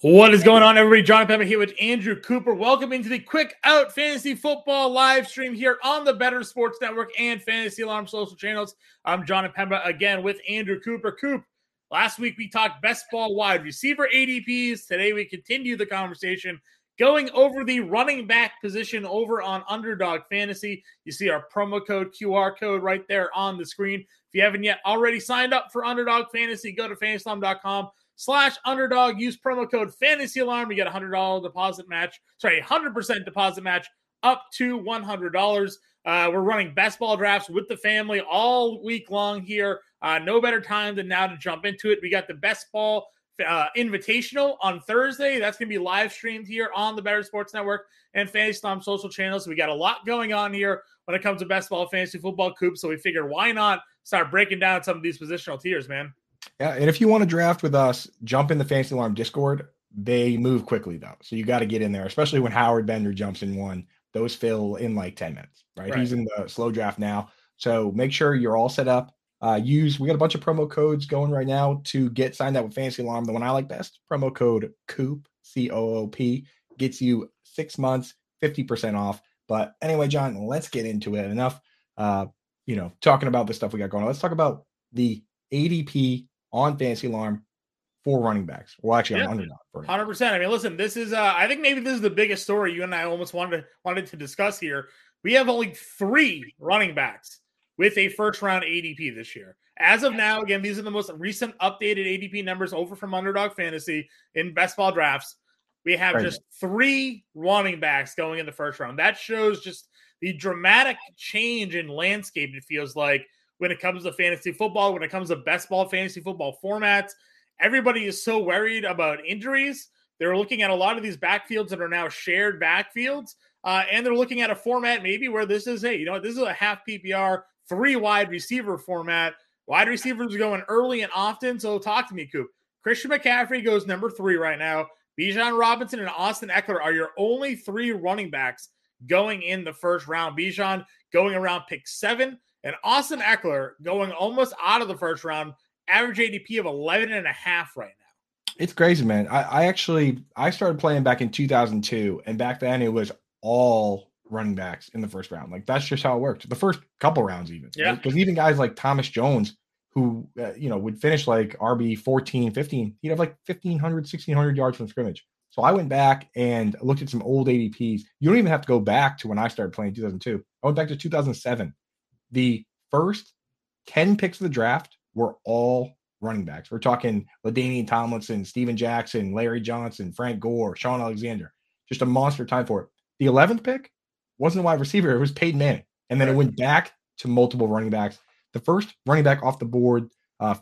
What is going on, everybody? John Pemba here with Andrew Cooper. Welcome into the Quick Out Fantasy Football live stream here on the Better Sports Network and Fantasy Alarm social channels. I'm John Pemba again with Andrew Cooper. Coop, last week we talked best ball wide receiver ADPs. Today we continue the conversation going over the running back position over on Underdog Fantasy. You see our promo code QR code right there on the screen. If you haven't yet already signed up for Underdog Fantasy, go to fantasyalarm.com/underdog. Use promo code Fantasy Alarm. You get a $100 deposit match. Sorry, 100% deposit match up to $100. We're running best ball drafts with the family all week long here. No better time than now to jump into it. We got the best ball invitational on Thursday. That's going to be live streamed here on the Better Sports Network and Fantasy Alarm social channels. So we got a lot going on here when it comes to best ball fantasy football, Coop. So we figured why not start breaking down some of these positional tiers, man. Yeah, and if you want to draft with us, jump in the Fantasy Alarm Discord. They move quickly, though. So you got to get in there, especially when Howard Bender jumps in one. Those fill in like 10 minutes, right? He's in the slow draft now. So make sure you're all set up. We got a bunch of promo codes going right now to get signed up with Fantasy Alarm. The one I like best, promo code COOP, C-O-O-P, gets you 6 months, 50% off. But anyway, John, let's get into it. Enough, talking about the stuff we got going on. Let's talk about the ADP on Fantasy Alarm for running backs. Well, actually, on Underdog. 100%. I mean, listen, this is I think maybe this is the biggest story you and I almost wanted to discuss here. We have only 3 running backs with a first-round ADP this year. As of now, again, these are the most recent updated ADP numbers over from Underdog Fantasy in best ball drafts. We have just 3 running backs going in the first round. That shows just the dramatic change in landscape, it feels like, when it comes to fantasy football, when it comes to best ball fantasy football formats. Everybody is so worried about injuries. They're looking at a lot of these backfields that are now shared backfields, and they're looking at a format maybe where this is, this is a half PPR, 3 wide receiver format. Wide receivers are going early and often, so talk to me, Coop. Christian McCaffrey goes number 3 right now. Bijan Robinson and Austin Ekeler are your only 3 running backs going in the first round. Bijan going around pick 7, and Austin Ekeler going almost out of the first round, average ADP of 11.5 right now. It's crazy, man. I started playing back in 2002, and back then it was all running backs in the first round. Like, that's just how it worked. The first couple rounds even. Yeah. Because even guys like Thomas Jones, who, would finish like RB 14, 15, he'd have like 1,500, 1,600 yards from scrimmage. So I went back and looked at some old ADPs. You don't even have to go back to when I started playing in 2002. I went back to 2007. The first 10 picks of the draft were all running backs. We're talking LaDainian Tomlinson, Steven Jackson, Larry Johnson, Frank Gore, Sean Alexander. Just a monster time for it. The 11th pick wasn't a wide receiver. It was Peyton Manning. And then it went back to multiple running backs. The first running back off the board at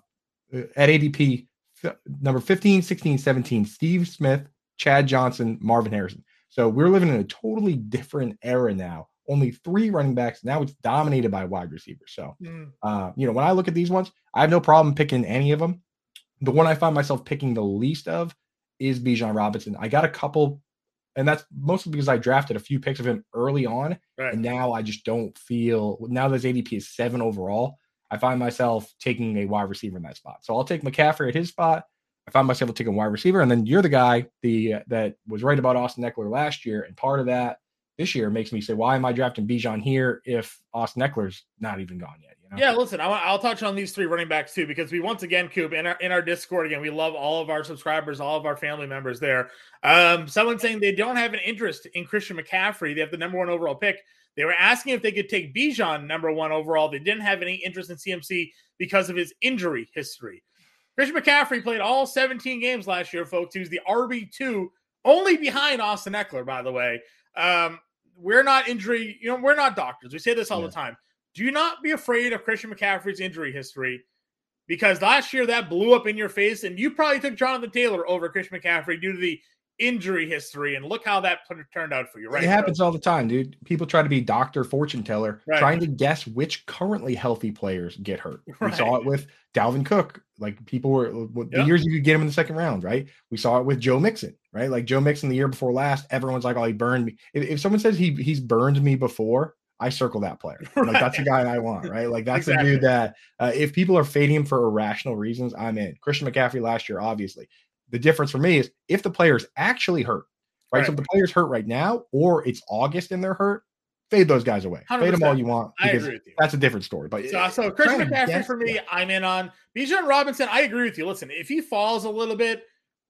ADP, number 15, 16, 17, Steve Smith, Chad Johnson, Marvin Harrison. So we're living in a totally different era now. Only 3 running backs. Now it's dominated by wide receivers. So, when I look at these ones, I have no problem picking any of them. The one I find myself picking the least of is Bijan Robinson. I got a couple, and that's mostly because I drafted a few picks of him early on. Right. And now I just don't feel, now that his ADP is 7 overall, I find myself taking a wide receiver in that spot. So I'll take McCaffrey at his spot. I find myself taking a wide receiver. And then you're the guy that was right about Austin Ekeler last year. And part of that this year makes me say, why am I drafting Bijan here if Austin Eckler's not even gone yet? Yeah, listen, I'll touch on these 3 running backs too, because we once again, Coop, in our Discord, again, we love all of our subscribers, all of our family members there. Someone saying they don't have an interest in Christian McCaffrey. They have the number 1 overall pick. They were asking if they could take Bijan number 1 overall. They didn't have any interest in CMC because of his injury history. Christian McCaffrey played all 17 games last year, folks. He was the RB2, only behind Austin Ekeler, by the way. We're not we're not doctors. We say this all the time. Do not be afraid of Christian McCaffrey's injury history, because last year that blew up in your face, and you probably took Jonathan Taylor over Christian McCaffrey due to the injury history, and look how that turned out for you, right? It happens all the time, dude. People try to be Dr. Fortune Teller, trying to guess which currently healthy players get hurt. We saw it with Dalvin Cook. Like, people were the years you could get him in the second round, right? We saw it with Joe Mixon, right? Like, Joe Mixon the year before last, everyone's like, oh, he burned me. If someone says he's burned me before, I circle that player. Like, that's the guy I want, right? Like, that's the dude that if people are fading him for irrational reasons, I'm in. Christian McCaffrey last year, obviously. the difference for me is if the player's actually hurt, right? So if the player's hurt right now, or it's August and they're hurt, fade those guys away. 100%. Fade them all you want, I because agree with you. that's a different story. But so Christian McCaffrey for me, I'm in on. Bijan Robinson, I agree with you. Listen, if he falls a little bit,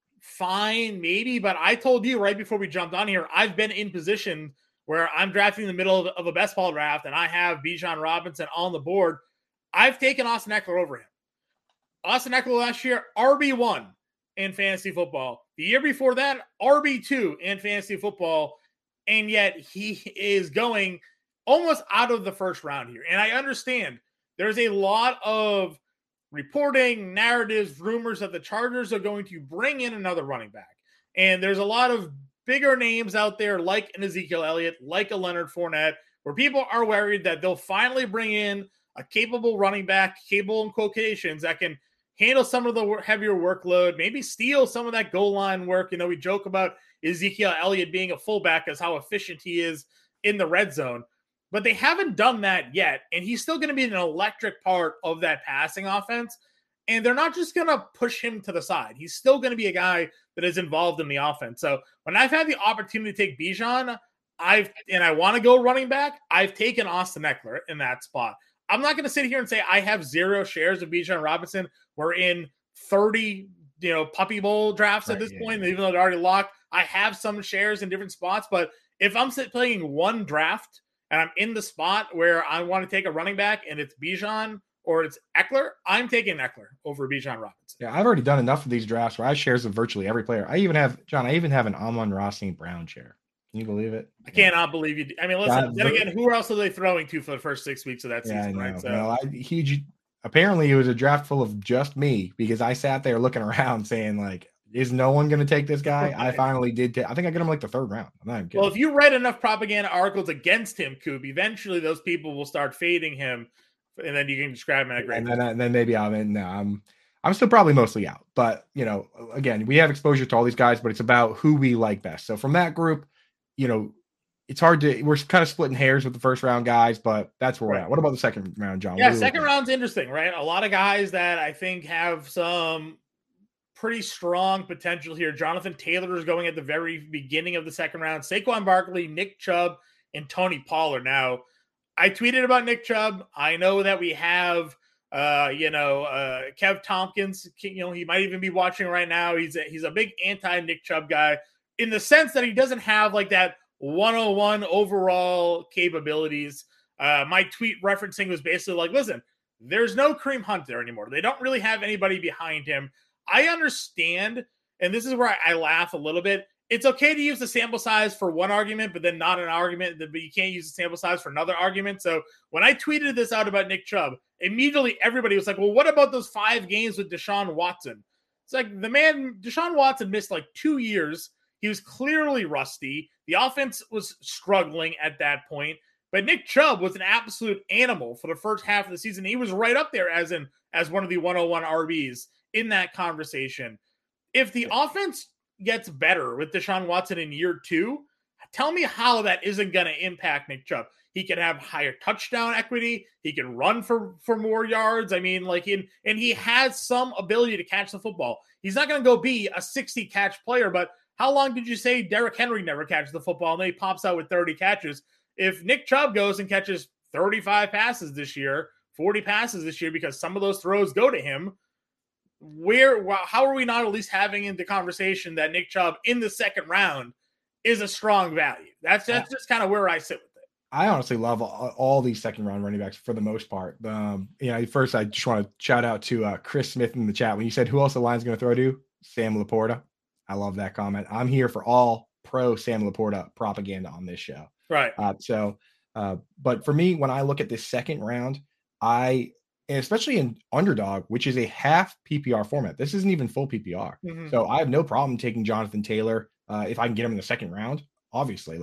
fine, maybe. But I told you right before we jumped on here, I've been in position where I'm drafting in the middle of a best ball draft, and I have Bijan Robinson on the board. I've taken Austin Ekeler over him. Austin Ekeler last year, RB1 in fantasy football. The year before that, RB2 in fantasy football. And yet he is going almost out of the first round here. And I understand there's a lot of reporting, narratives, rumors that the Chargers are going to bring in another running back. And there's a lot of bigger names out there like an Ezekiel Elliott, like a Leonard Fournette, where people are worried that they'll finally bring in a capable running back, capable in quotations, that can handle some of the heavier workload, maybe steal some of that goal line work. You know, we joke about Ezekiel Elliott being a fullback as how efficient he is in the red zone, but they haven't done that yet. And he's still going to be an electric part of that passing offense. And they're not just going to push him to the side. He's still going to be a guy that is involved in the offense. So when I've had the opportunity to take Bijan, I want to go running back, I've taken Austin Ekeler in that spot. I'm not going to sit here and say I have 0 shares of Bijan Robinson. We're in 30, Puppy Bowl drafts at this point, even though they're already locked. I have some shares in different spots, but if I'm playing one draft and I'm in the spot where I want to take a running back and it's Bijan or it's Ekeler, I'm taking Ekeler over Bijan Robinson. Yeah, I've already done enough of these drafts where I have shares of virtually every player. I even have an Amon-Ra St. Brown share. Can you believe it? I cannot believe you. I mean, listen, then again, who else are they throwing to for the first 6 weeks of that season, right? So, no, apparently it was a draft full of just me, because I sat there looking around saying, like, is no one going to take this guy? I finally did. I think I got him like the 3rd round. I'm not even kidding. Well, if you read enough propaganda articles against him, Coop, eventually those people will start fading him, and then you can describe him as a great. And then maybe I'm still probably mostly out. But, again, we have exposure to all these guys, but it's about who we like best. So from that group, it's hard to, we're kind of splitting hairs with the first round guys, but that's where we're at. What about the second round, John? Yeah, second round's interesting, right? A lot of guys that I think have some pretty strong potential here. Jonathan Taylor is going at the very beginning of the second round. Saquon Barkley, Nick Chubb, and Tony Pollard. Now, I tweeted about Nick Chubb. I know that we have, Kev Tompkins. He might even be watching right now. He's a big anti-Nick Chubb guy in the sense that he doesn't have like that 101 overall capabilities. My tweet referencing was basically like, listen, there's no Kareem Hunt there anymore. They don't really have anybody behind him. I understand, and this is where I laugh a little bit. It's okay to use the sample size for one argument, but then not an argument, but you can't use the sample size for another argument. So when I tweeted this out about Nick Chubb, immediately everybody was like, well, what about those 5 games with Deshaun Watson? It's like Deshaun Watson missed like 2 years. He was clearly rusty. The offense was struggling at that point. But Nick Chubb was an absolute animal for the first half of the season. He was right up there as one of the 101 RBs in that conversation. If the offense gets better with Deshaun Watson in year 2, tell me how that isn't going to impact Nick Chubb. He can have higher touchdown equity. He can run for more yards. I mean, and he has some ability to catch the football. He's not going to go be a 60 catch player, but how long did you say Derrick Henry never catches the football and then he pops out with 30 catches? If Nick Chubb goes and catches 35 passes this year, 40 passes this year, because some of those throws go to him, how are we not at least having the conversation that Nick Chubb in the second round is a strong value? That's just kind of where I sit with it. I honestly love all these second round running backs for the most part. First, I just want to shout out to Chris Smith in the chat. When you said who else the line's going to throw to, Sam Laporta. I love that comment. I'm here for all pro Sam Laporta propaganda on this show. Right. But for me, when I look at this second round, and especially in underdog, which is a half PPR format, this isn't even full PPR. Mm-hmm. So I have no problem taking Jonathan Taylor if I can get him in the second round. Obviously,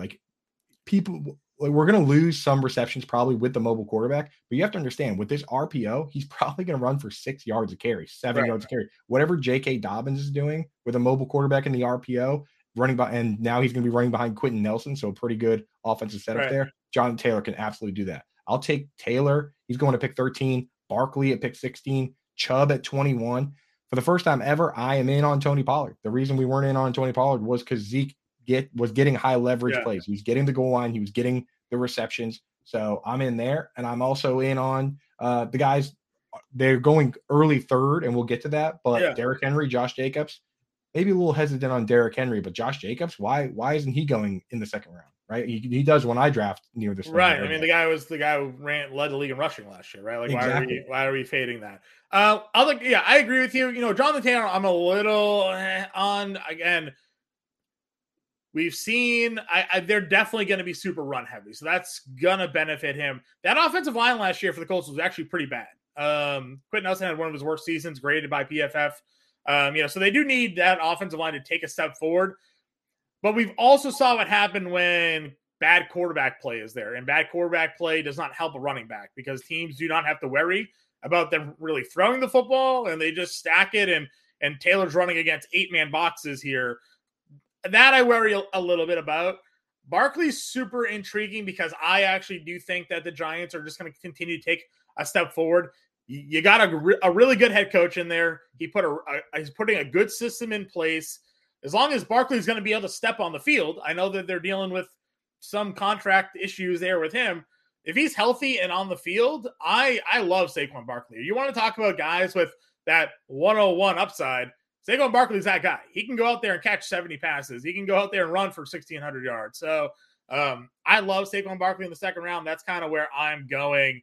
we're going to lose some receptions probably with the mobile quarterback, but you have to understand with this RPO, he's probably going to run for 6 yards a carry, 7 yards a carry. Whatever J.K. Dobbins is doing with a mobile quarterback in the RPO, running by, and now he's going to be running behind Quentin Nelson, so a pretty good offensive setup there. Jonathan Taylor can absolutely do that. I'll take Taylor. He's going to pick 13, Barkley at pick 16, Chubb at 21. for the first time ever, I am in on Tony Pollard. The reason we weren't in on Tony Pollard was because Zeke was getting high leverage plays. He was getting the goal line. He was getting the receptions. So I'm in there, and I'm also in on the guys. They're going early third, and we'll get to that. But Derrick Henry, Josh Jacobs, maybe a little hesitant on Derrick Henry, but Josh Jacobs, why isn't he going in the second round? Right, he does when I draft near this. Right, I mean the guy who led the league in rushing last year, right? Like exactly. why are we fading that? I agree with you. Jonathan Taylor, I'm a little on again. We've seen they're definitely going to be super run heavy, so that's gonna benefit him. That offensive line last year for the Colts was actually pretty bad. Quentin Nelson had one of his worst seasons, graded by PFF. So they do need that offensive line to take a step forward. But we've also saw what happened when bad quarterback play is there, and bad quarterback play does not help a running back because teams do not have to worry about them really throwing the football, and they just stack it. And Taylor's running against 8-man boxes here. That I worry a little bit about. Barkley's super intriguing because I actually do think that the Giants are just going to continue to take a step forward. You got a really good head coach in there. He's putting a good system in place. As long as Barkley's going to be able to step on the field, I know that they're dealing with some contract issues there with him. If he's healthy and on the field, I love Saquon Barkley. You want to talk about guys with that 101 upside, Saquon Barkley's that guy. He can go out there and catch 70 passes. He can go out there and run for 1,600 yards. So I love Saquon Barkley in the second round. That's kind of where I'm going.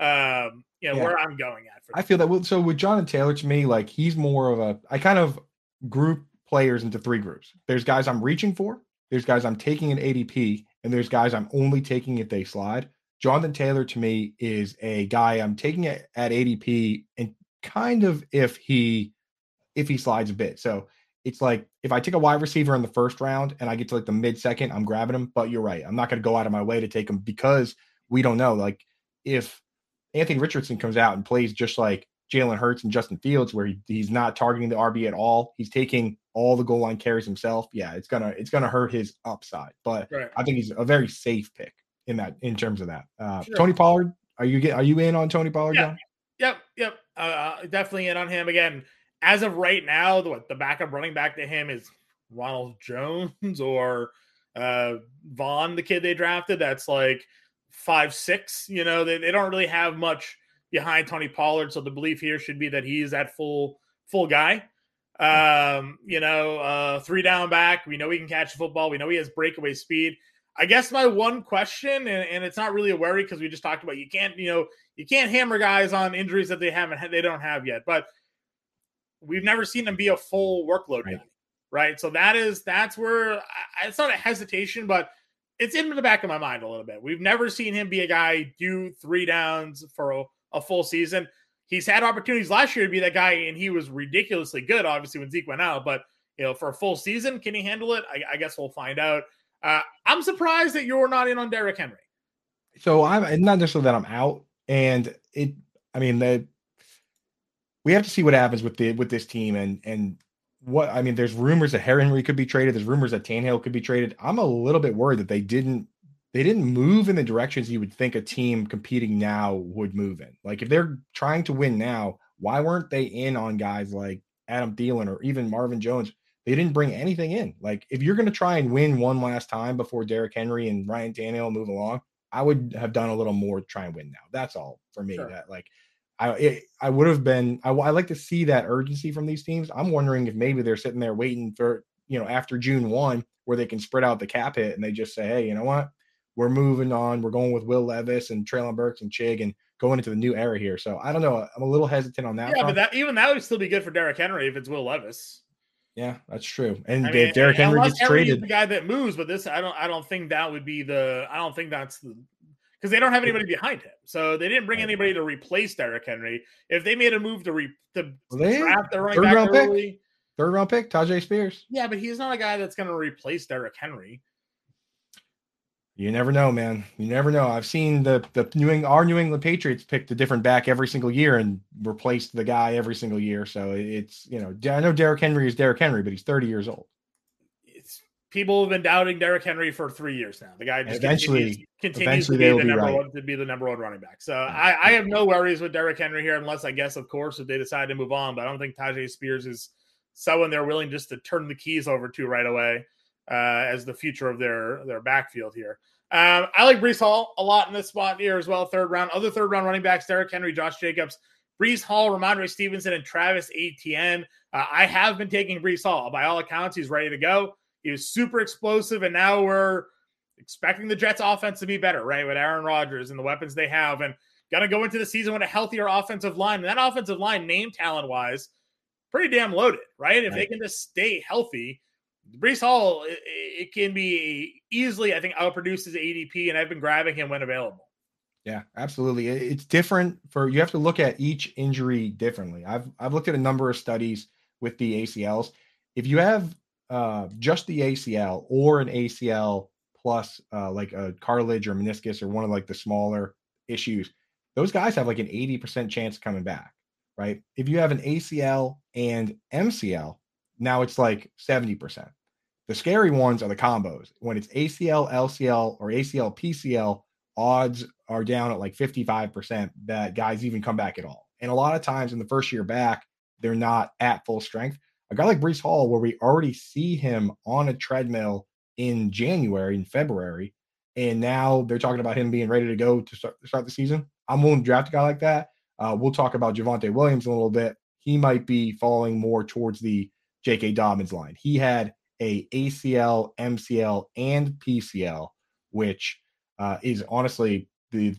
Where I'm going at. I feel that. So with Jonathan Taylor, to me, like he's more of I kind of group players into three groups. There's guys I'm reaching for. There's guys I'm taking an ADP, and there's guys I'm only taking if they slide. Jonathan Taylor to me is a guy I'm taking at ADP, and kind of if he slides a bit. So it's like if I take a wide receiver in the first round and I get to like the mid-second, I'm grabbing him. But you're right. I'm not going to go out of my way to take him because we don't know. Like if Anthony Richardson comes out and plays just like Jalen Hurts and Justin Fields, where he's not targeting the RB at all, he's taking all the goal line carries himself. Yeah, it's gonna hurt his upside. But I think he's a very safe pick in terms of that. Sure. Tony Pollard, are you in on Tony Pollard? Yeah. John? Yep. Definitely in on him again. As of right now, the backup running back to him is Ronald Jones or Vaughn, the kid they drafted. That's like 5'6". They don't really have much behind Tony Pollard, so the belief here should be that he's that full guy. 3 down back. We know he can catch the football. We know he has breakaway speed. I guess my one question, and it's not really a worry because we just talked about you can't hammer guys on injuries that they don't have yet, but we've never seen him be a full workload guy, right? So that's where it's not a hesitation, but it's in the back of my mind a little bit. We've never seen him be a guy do 3 downs for a full season. He's had opportunities last year to be that guy, and he was ridiculously good, obviously, when Zeke went out. But, for a full season, can he handle it? I guess we'll find out. I'm surprised that you're not in on Derrick Henry. So I'm not necessarily that I'm out. And we have to see what happens with this team and there's rumors that Henry could be traded. There's rumors that Tannehill could be traded. I'm a little bit worried that they didn't move in the directions you would think a team competing now would move in. Like if they're trying to win now, why weren't they in on guys like Adam Thielen or even Marvin Jones? They didn't bring anything in. Like if you're going to try and win one last time before Derrick Henry and Ryan Tannehill move along, I would have done a little more to try and win now. That's all for me. Sure. That like I would have been. I like to see that urgency from these teams. I'm wondering if maybe they're sitting there waiting for after June 1 where they can spread out the cap hit and they just say, hey, you know what? We're moving on. We're going with Will Levis and Treylon Burks and Chig and going into the new era here. So I don't know. I'm a little hesitant on that. Yeah, front. But that would still be good for Derrick Henry if it's Will Levis. Yeah, that's true. And if Derrick Henry gets traded, the guy that moves, but this I don't think that would be the. I don't think that's the. Because they don't have anybody behind him. So they didn't bring anybody to replace Derrick Henry. If they made a move to draft their running back early. Third round pick, Tajay Spears. Yeah, but he's not a guy that's going to replace Derrick Henry. You never know, man. You never know. I've seen our New England Patriots pick the different back every single year and replaced the guy every single year. So it's, I know Derrick Henry is Derrick Henry, but he's 30 years old. people have been doubting Derrick Henry for 3 years now. The guy just continues to they will be be right. the number one running back. So I have no worries with Derrick Henry here, unless I guess, of course, if they decide to move on. But I don't think Tyjae Spears is someone they're willing just to turn the keys over to right away as the future of their backfield here. I like Breece Hall a lot in this spot here as well. Other third round running backs: Derrick Henry, Josh Jacobs, Breece Hall, Ramondre Stevenson, and Travis Etienne. I have been taking Breece Hall. By all accounts, he's ready to go. He was super explosive, and now we're expecting the Jets offense to be better, right? With Aaron Rodgers and the weapons they have, and got to go into the season with a healthier offensive line. And that offensive line, name talent-wise, pretty damn loaded, right? If they can just stay healthy, Breece Hall, it can be easily, I think, outproduces ADP, and I've been grabbing him when available. Yeah, absolutely. It's different you have to look at each injury differently. I've looked at a number of studies with the ACLs. If you have just the ACL or an ACL plus like a cartilage or meniscus or one of like the smaller issues, those guys have like an 80% chance of coming back, right? If you have an ACL and MCL, now it's like 70%. The scary ones are the combos. When it's ACL, LCL, or ACL, PCL, odds are down at like 55% that guys even come back at all. And a lot of times in the first year back, they're not at full strength. A guy like Breece Hall, where we already see him on a treadmill in January and February, and now they're talking about him being ready to go to start the season. I'm willing to draft a guy like that. We'll talk about Javonte Williams in a little bit. He might be falling more towards the J.K. Dobbins line. He had a ACL, MCL, and PCL, which is honestly an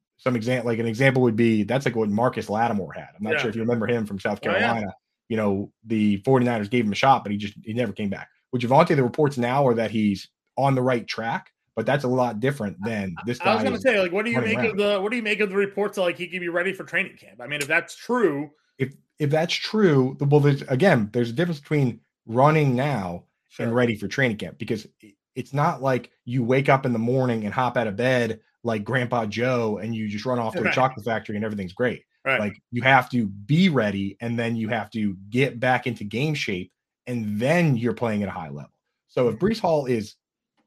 example would be that's like what Marcus Lattimore had. I'm not sure if you remember him from South Carolina. You know, the 49ers gave him a shot, but he never came back. With Javonte, the reports now are that he's on the right track, but that's a lot different than this guy. I was going to say, like, what do you make of the reports that like he could be ready for training camp? I mean, if that's true, if that's true, well, there's a difference between running now and ready for training camp, because it's not like you wake up in the morning and hop out of bed like Grandpa Joe and you just run off to a chocolate factory and everything's great. Right. Like, you have to be ready, and then you have to get back into game shape, and then you're playing at a high level. So if Breece Hall is,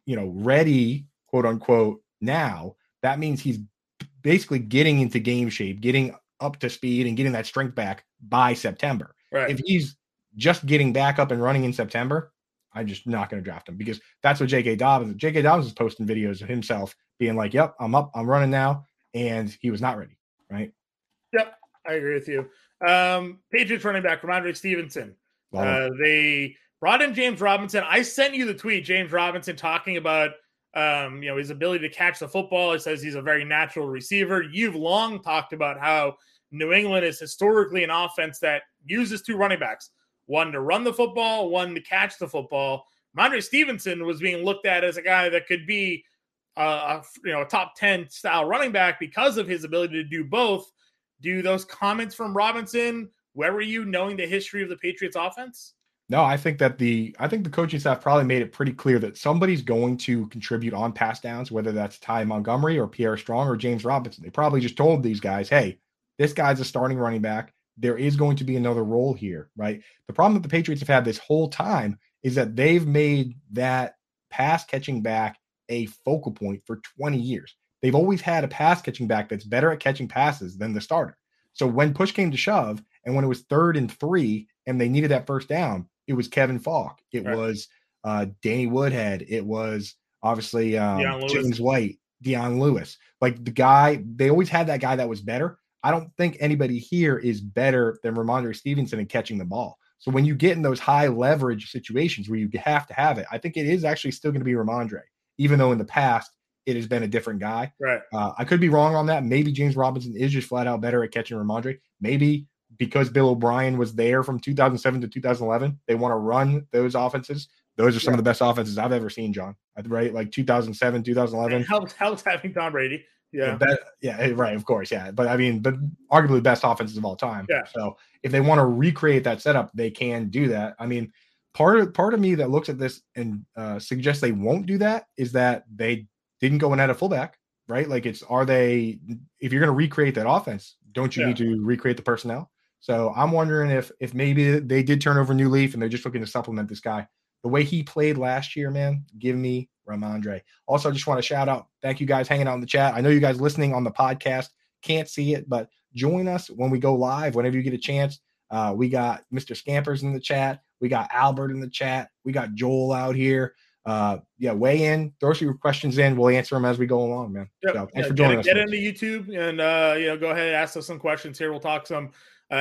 ready, quote unquote, now, that means he's basically getting into game shape, getting up to speed, and getting that strength back by September. Right. If he's just getting back up and running in September, I'm just not going to draft him, because that's what J.K. Dobbins is posting videos of himself being like, yep, I'm up, I'm running now. And he was not ready. Right. Yep. I agree with you. Patriots running back Ramondre Stevenson. They brought in James Robinson. I sent you the tweet, James Robinson talking about, his ability to catch the football. He says he's a very natural receiver. You've long talked about how New England is historically an offense that uses two running backs, one to run the football, one to catch the football. Ramondre Stevenson was being looked at as a guy that could be a top 10 style running back because of his ability to do both. Do those comments from Robinson, where were you knowing the history of the Patriots offense? No, I think the coaching staff probably made it pretty clear that somebody's going to contribute on pass downs, whether that's Ty Montgomery or Pierre Strong or James Robinson. They probably just told these guys, hey, this guy's a starting running back. There is going to be another role here, right? The problem that the Patriots have had this whole time is that they've made that pass catching back a focal point for 20 years. They've always had a pass catching back that's better at catching passes than the starter. So when push came to shove, and when it was 3rd and 3 and they needed that first down, it was Kevin Falk. It was Danny Woodhead. It was obviously James White, Deion Lewis. Like, the guy, they always had that guy that was better. I don't think anybody here is better than Ramondre Stevenson in catching the ball. So when you get in those high leverage situations where you have to have it, I think it is actually still going to be Ramondre, even though in the past it has been a different guy. Right. I could be wrong on that. Maybe James Robinson is just flat out better at catching Ramondre. Maybe because Bill O'Brien was there from 2007 to 2011, they want to run those offenses. Those are some of the best offenses I've ever seen, John. Right? Like 2007, 2011. It helps having Tom Brady. Yeah. Right. Of course. Yeah. But arguably the best offenses of all time. Yeah. So if they want to recreate that setup, they can do that. I mean, part of me that looks at this and suggests they won't do that is that they didn't go and add a fullback, right? Like, if you're going to recreate that offense, don't you need to recreate the personnel? So I'm wondering if maybe they did turn over a new leaf and they're just looking to supplement this guy. The way he played last year, man, give me Ramondre. Also, I just want to shout out, thank you guys hanging out in the chat. I know you guys listening on the podcast can't see it, but join us when we go live, whenever you get a chance. We got Mr. Scampers in the chat. We got Albert in the chat. We got Joel out here. Weigh in, throw some questions in. We'll answer them as we go along, man. Yep. So thanks for joining us. Get into YouTube and go ahead and ask us some questions here. We'll talk some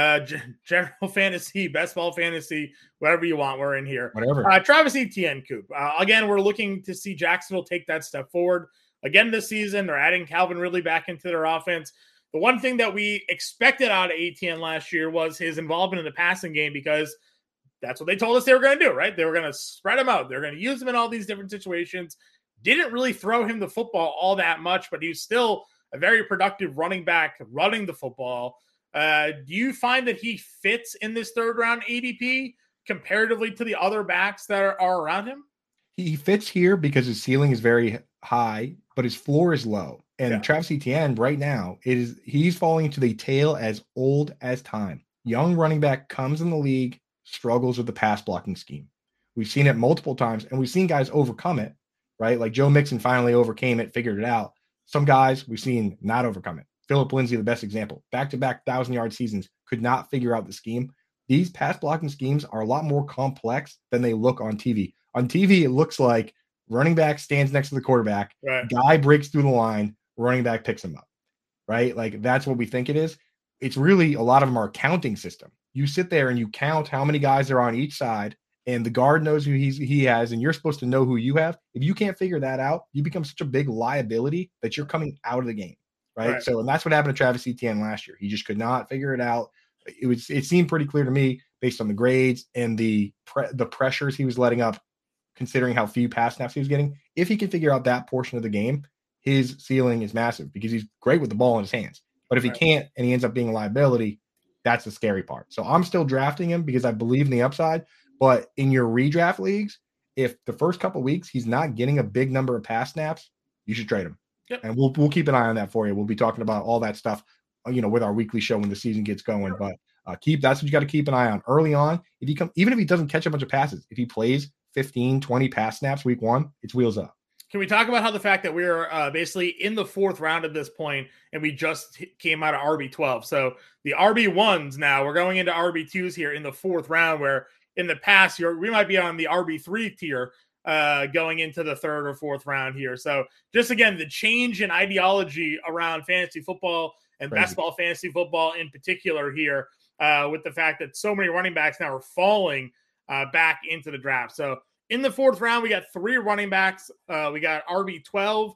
general fantasy, best ball fantasy, whatever you want. We're in here. Whatever. Travis Etienne, Coop. Again, we're looking to see Jacksonville take that step forward. Again, this season, they're adding Calvin Ridley back into their offense. The one thing that we expected out of Etienne last year was his involvement in the passing game, because that's what they told us they were going to do, right? They were going to spread him out. They're going to use him in all these different situations. Didn't really throw him the football all that much, but he's still a very productive running back running the football. Do you find that he fits in this third round ADP comparatively to the other backs that are around him? He fits here because his ceiling is very high, but his floor is low. And Travis Etienne right now he's falling into the tale as old as time. Young running back comes in the league, struggles with the pass blocking scheme. We've seen it multiple times, and we've seen guys overcome it, right? Like Joe Mixon finally overcame it, figured it out. Some guys we've seen not overcome it. Philip Lindsay, the best example. Back-to-back 1,000-yard seasons, could not figure out the scheme. These pass blocking schemes are a lot more complex than they look on TV. On TV, it looks like running back stands next to the quarterback, guy breaks through the line, running back picks him up, right? Like that's what we think it is. It's really a lot of them are a counting system. You sit there and you count how many guys are on each side, and the guard knows who he has, and you're supposed to know who you have. If you can't figure that out, you become such a big liability that you're coming out of the game, right? So, and that's what happened to Travis Etienne last year. He just could not figure it out. It seemed pretty clear to me based on the grades and the pressures he was letting up, considering how few pass snaps he was getting. If he can figure out that portion of the game, his ceiling is massive because he's great with the ball in his hands. But if he can't and he ends up being a liability, that's the scary part. So I'm still drafting him because I believe in the upside. But in your redraft leagues, if the first couple of weeks he's not getting a big number of pass snaps, you should trade him. Yep. And we'll keep an eye on that for you. We'll be talking about all that stuff, with our weekly show when the season gets going. But that's what you got to keep an eye on early on. Even if he doesn't catch a bunch of passes, if he plays 15, 20 pass snaps week one, it's wheels up. Can we talk about how the fact that we're basically in the fourth round at this point, and we just came out of RB12? So the RB1s now, we're going into RB2s here in the fourth round, where in the past, we might be on the RB3 tier going into the third or fourth round here. So just, again, the change in ideology around fantasy football and best ball fantasy football in particular here, with the fact that so many running backs now are falling back into the draft. So in the fourth round, we got three running backs. We got RB13,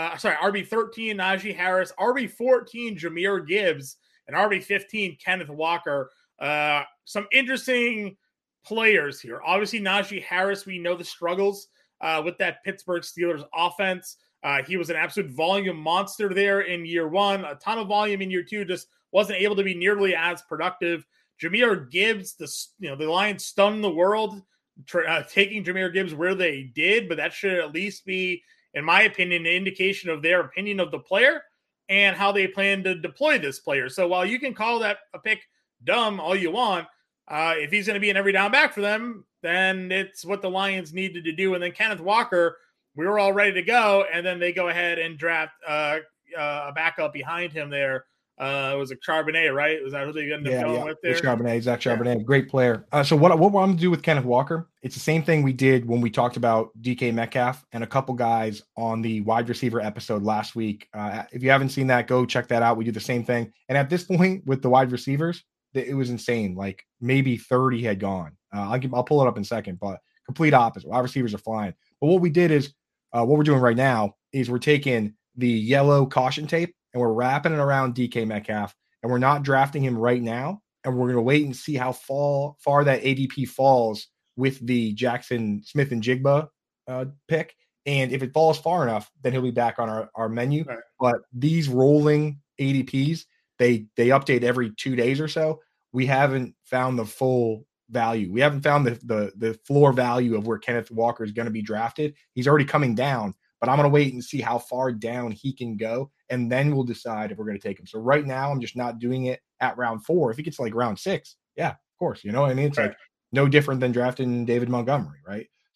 Najee Harris, RB14, Jahmyr Gibbs, and RB15, Kenneth Walker. Some interesting players here. Obviously, Najee Harris, we know the struggles with that Pittsburgh Steelers offense. He was an absolute volume monster there in year one, a ton of volume in year two, just wasn't able to be nearly as productive. Jahmyr Gibbs, the Lions stunned the world, taking Jahmyr Gibbs where they did, but that should at least be, in my opinion, an indication of their opinion of the player and how they plan to deploy this player. So while you can call that a pick dumb all you want, if he's going to be an every down back for them, then it's what the Lions needed to do. And then Kenneth Walker, we were all ready to go, and then they go ahead and draft a backup behind him there. It was a Charbonnet, right? Was that who they ended up going with there? Zach Charbonnet, great player. So what I'm going to do with Kenneth Walker, it's the same thing we did when we talked about DK Metcalf and a couple guys on the wide receiver episode last week. If you haven't seen that, go check that out. We do the same thing. And at this point with the wide receivers, it was insane. Like maybe 30 had gone. I'll pull it up in a second, but complete opposite. Wide receivers are flying. But what we did is, what we're doing right now is we're taking the yellow caution tape and we're wrapping it around DK Metcalf, and we're not drafting him right now. And we're going to wait and see how far that ADP falls with the Jackson Smith and Jigba pick. And if it falls far enough, then he'll be back on our menu. Right. But these rolling ADPs, they update every 2 days or so. We haven't found the full value. We haven't found the floor value of where Kenneth Walker is going to be drafted. He's already coming down, but I'm going to wait and see how far down he can go, and then we'll decide if we're going to take him. So right now, I'm just not doing it at round 4. If he gets like round 6, yeah, of course. You know what I mean? It's like no different than drafting David Montgomery, right?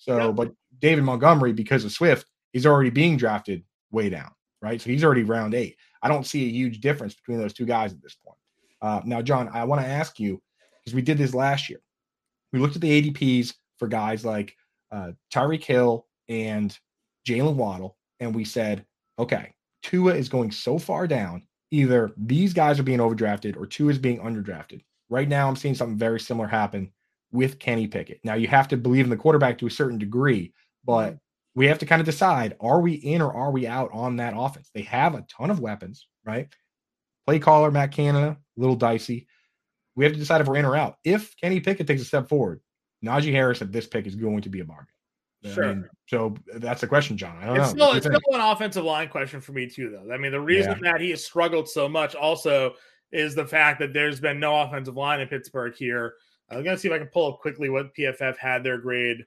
So, Yep. but David Montgomery, because of Swift, is already being drafted way down, right? So he's already round 8. I don't see a huge difference between those two guys at this point. Now, John, I want to ask you, because we did this last year. We looked at the ADPs for guys like Tyreek Hill and Jalen Waddle, and we said, okay, Tua is going so far down. Either these guys are being overdrafted or Tua is being underdrafted. Right now, I'm seeing something very similar happen with Kenny Pickett. Now, you have to believe in the quarterback to a certain degree, but we have to kind of decide, are we in or are we out on that offense? They have a ton of weapons, right? Play caller, Matt Canada, a little dicey. We have to decide if we're in or out. If Kenny Pickett takes a step forward, Najee Harris at this pick is going to be a bargain. Sure. I mean, so that's the question, John. I don't know. It's still an offensive line question for me too, though. I mean, the reason that he has struggled so much also is the fact that there's been no offensive line in Pittsburgh here. I'm going to see if I can pull up quickly what PFF had their grade.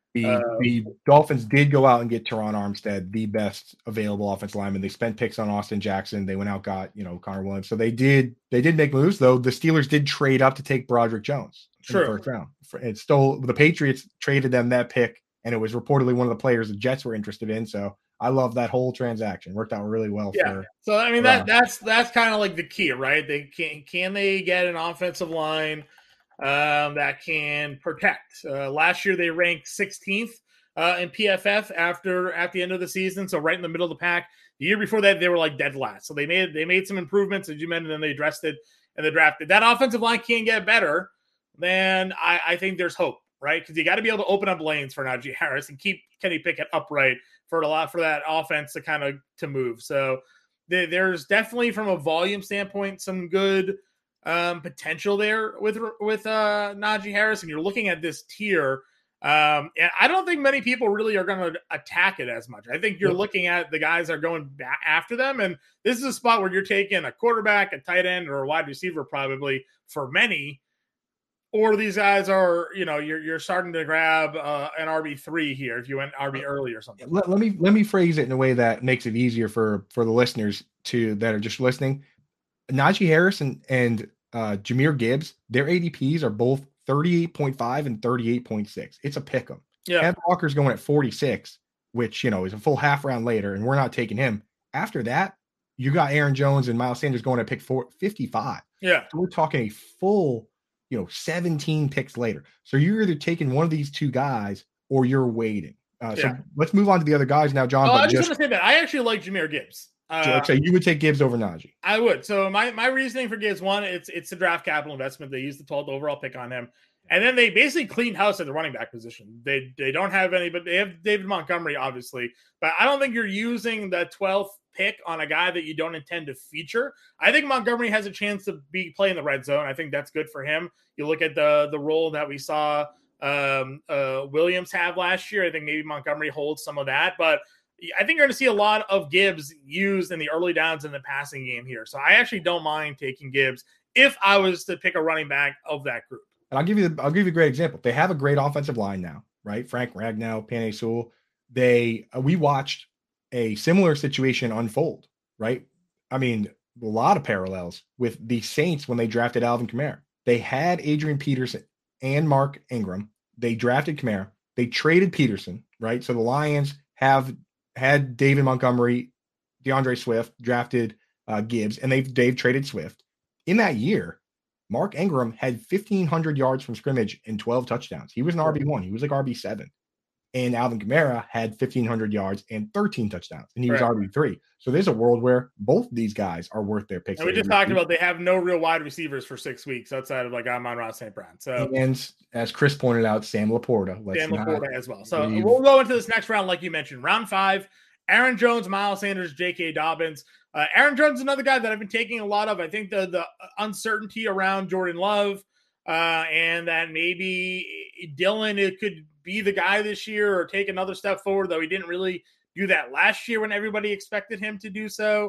The Dolphins did go out and get Teron Armstead, the best available offensive lineman. They spent picks on Austin Jackson. They went out, got, Connor Williams. So they did make moves, though. The Steelers did trade up to take Broderick Jones in the first round. It's still the Patriots traded them that pick, and it was reportedly one of the players the Jets were interested in. So I love that whole transaction. Worked out really well. So I mean that's kind of like the key, right? They can they get an offensive line that can protect. Last year they ranked 16th in PFF at the end of the season, so right in the middle of the pack. The year before that they were like dead last. So they made some improvements, as you mentioned, and they addressed it in the draft. If that offensive line can get better, then I think there's hope, right? Because you got to be able to open up lanes for Najee Harris and keep Kenny Pickett upright for that offense to kind of to move. So there's definitely, from a volume standpoint, some good potential there with Najee Harris. And you're looking at this tier, and I don't think many people really are going to attack it as much. I think you're looking at the guys that are going back after them, and this is a spot where you're taking a quarterback, a tight end, or a wide receiver probably for many. Or these guys are, you're starting to grab an RB3 here if you went RB early or something. Let me phrase it in a way that makes it easier for the listeners that are just listening. Najee Harris and Jahmyr Gibbs, their ADPs are both 38.5 and 38.6. It's a pick 'em. Yeah. Kevin Walker's going at 46, which is a full half round later, and we're not taking him. After that, you got Aaron Jones and Miles Sanders going at pick 55. Yeah. So we're talking a full 17 picks later. So you're either taking one of these two guys or you're waiting. So let's move on to the other guys now, John. I was just going to say that I actually like Jahmyr Gibbs. So you would take Gibbs over Najee? I would. So my reasoning for Gibbs, one, it's a draft capital investment. They used the 12th overall pick on him. And then they basically cleaned house at the running back position. They don't have any, but they have David Montgomery, obviously. But I don't think you're using the 12th pick on a guy that you don't intend to feature. I think Montgomery has a chance to play in the red zone. I think that's good for him. You look at the role that we saw Williams have last year. I think maybe Montgomery holds some of that. But I think you're going to see a lot of Gibbs used in the early downs in the passing game here. So I actually don't mind taking Gibbs if I was to pick a running back of that group. And I'll give you a great example. They have a great offensive line now, right? Frank Ragnow, Penei Sewell. We watched a similar situation unfold, right? I mean, a lot of parallels with the Saints when they drafted Alvin Kamara. They had Adrian Peterson and Mark Ingram. They drafted Kamara. They traded Peterson, right? So the Lions have had David Montgomery, DeAndre Swift, drafted Gibbs, and they've traded Swift. In that year, Mark Ingram had 1,500 yards from scrimmage and 12 touchdowns. He was an RB1. He was like RB7. And Alvin Kamara had 1,500 yards and 13 touchdowns, and he was RB3. So there's a world where both these guys are worth their picks. And we just talked about they have no real wide receivers for 6 weeks outside of Amon-Ra St. Brown. So, and as Chris pointed out, Sam Laporta. As well. So we'll go into this next round, like you mentioned, round 5. Aaron Jones, Miles Sanders, J.K. Dobbins. Aaron Jones is another guy that I've been taking a lot of. I think the uncertainty around Jordan Love and that maybe Dylan, it could be the guy this year or take another step forward, though he didn't really do that last year when everybody expected him to do so.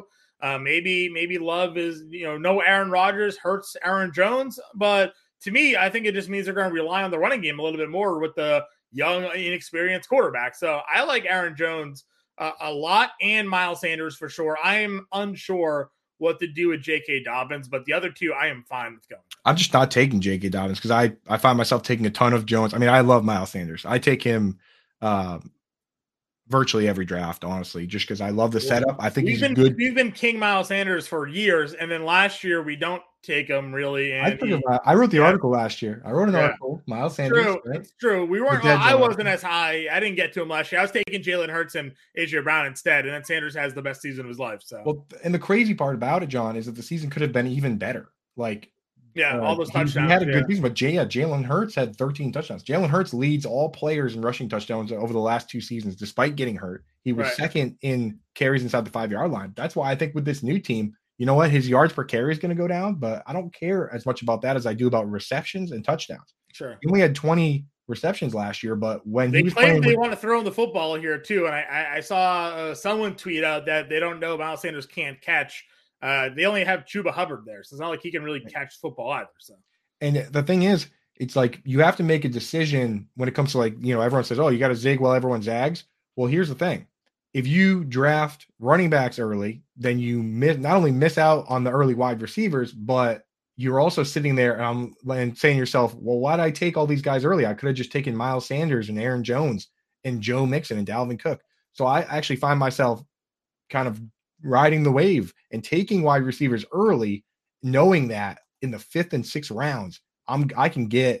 Maybe Love is, no Aaron Rodgers hurts Aaron Jones. But to me, I think it just means they're going to rely on the running game a little bit more with the young, inexperienced quarterback. So I like Aaron Jones a lot, and Miles Sanders for sure. I am unsure what to do with J.K. Dobbins, but the other two I am fine with going. I'm just not taking J.K. Dobbins because I find myself taking a ton of Jones. I mean, I love Miles Sanders. I take him virtually every draft, honestly, just because I love the setup. I think he's good. We've been King Miles Sanders for years, and then last year we don't take him really. And I wrote the article last year. I wrote an article, Miles Sanders. True, right? it's true. We weren't. I wasn't as high. I didn't get to him last year. I was taking Jalen Hurts and AJ Brown instead, and then Sanders has the best season of his life. So, well, and the crazy part about it, John, is that the season could have been even better. Like, all those touchdowns. He had a good season, but Jalen Hurts had 13 touchdowns. Jalen Hurts leads all players in rushing touchdowns over the last 2 seasons, despite getting hurt. He was second in carries inside the 5-yard line. That's why I think with this new team, you know what? His yards per carry is going to go down, but I don't care as much about that as I do about receptions and touchdowns. Sure. He only had 20 receptions last year, but when they he was claim they want to throw him the football here too, and I saw someone tweet out that they don't know Miles Sanders can't catch. They only have Chuba Hubbard there, so it's not like he can really catch football either. So, and the thing is, it's like you have to make a decision when it comes to, like, you know, everyone says, "Oh, you got to zig while everyone zags." Well, here's the thing: if you draft running backs early, then you not only miss out on the early wide receivers, but you're also sitting there and saying to yourself, "Well, why did I take all these guys early? I could have just taken Miles Sanders and Aaron Jones and Joe Mixon and Dalvin Cook." So I actually find myself kind of riding the wave and taking wide receivers early, knowing that in the 5th and 6th rounds, I can get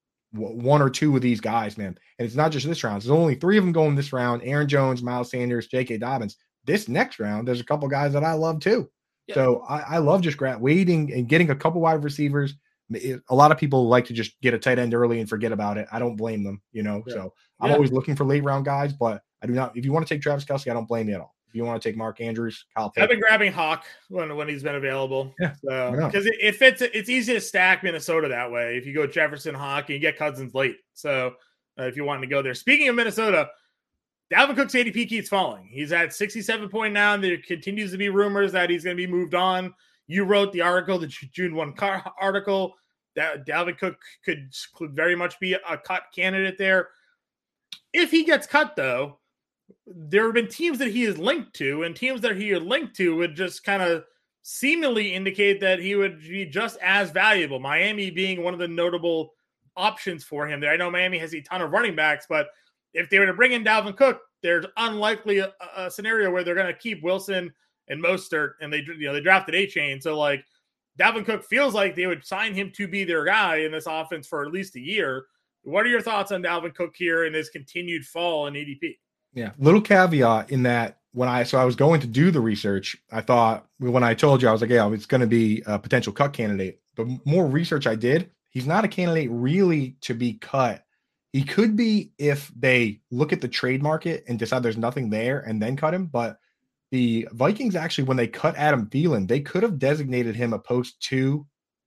1 or 2 of these guys, man. And it's not just this round. There's only 3 of them going this round: Aaron Jones, Miles Sanders, J.K. Dobbins. This next round, there's a couple guys that I love too. Yeah. So I love just waiting and getting a couple wide receivers. A lot of people like to just get a tight end early and forget about it. I don't blame them, you know. Yeah. So I'm always looking for late round guys, but I do not. If you want to take Travis Kelce, I don't blame you at all. If you want to take Mark Andrews, Kyle Pitts. I've been grabbing Hawk when he's been available. Yeah, because it fits. It's easy to stack Minnesota that way. If you go Jefferson, Hawk, and you get Cousins late. So if you want to go there. Speaking of Minnesota, Dalvin Cook's ADP keeps falling. He's at 67 now, and there continues to be rumors that he's going to be moved on. You wrote the article, the June 1 article, that Dalvin Cook could very much be a cut candidate there. If he gets cut, though, there have been teams that he is linked to, and teams that he is linked to would just kind of seemingly indicate that he would be just as valuable. Miami being one of the notable options for him there. I know Miami has a ton of running backs, but if they were to bring in Dalvin Cook, there's unlikely a scenario where they're going to keep Wilson and Mostert, and they drafted A-Chain. So like Dalvin Cook feels like they would sign him to be their guy in this offense for at least a year. What are your thoughts on Dalvin Cook here and his continued fall in ADP? Yeah, little caveat in that I was going to do the research, I thought when I told you, I was like, yeah, it's going to be a potential cut candidate. The more research I did, he's not a candidate really to be cut. He could be if they look at the trade market and decide there's nothing there and then cut him. But the Vikings actually, when they cut Adam Thielen, they could have designated him a post two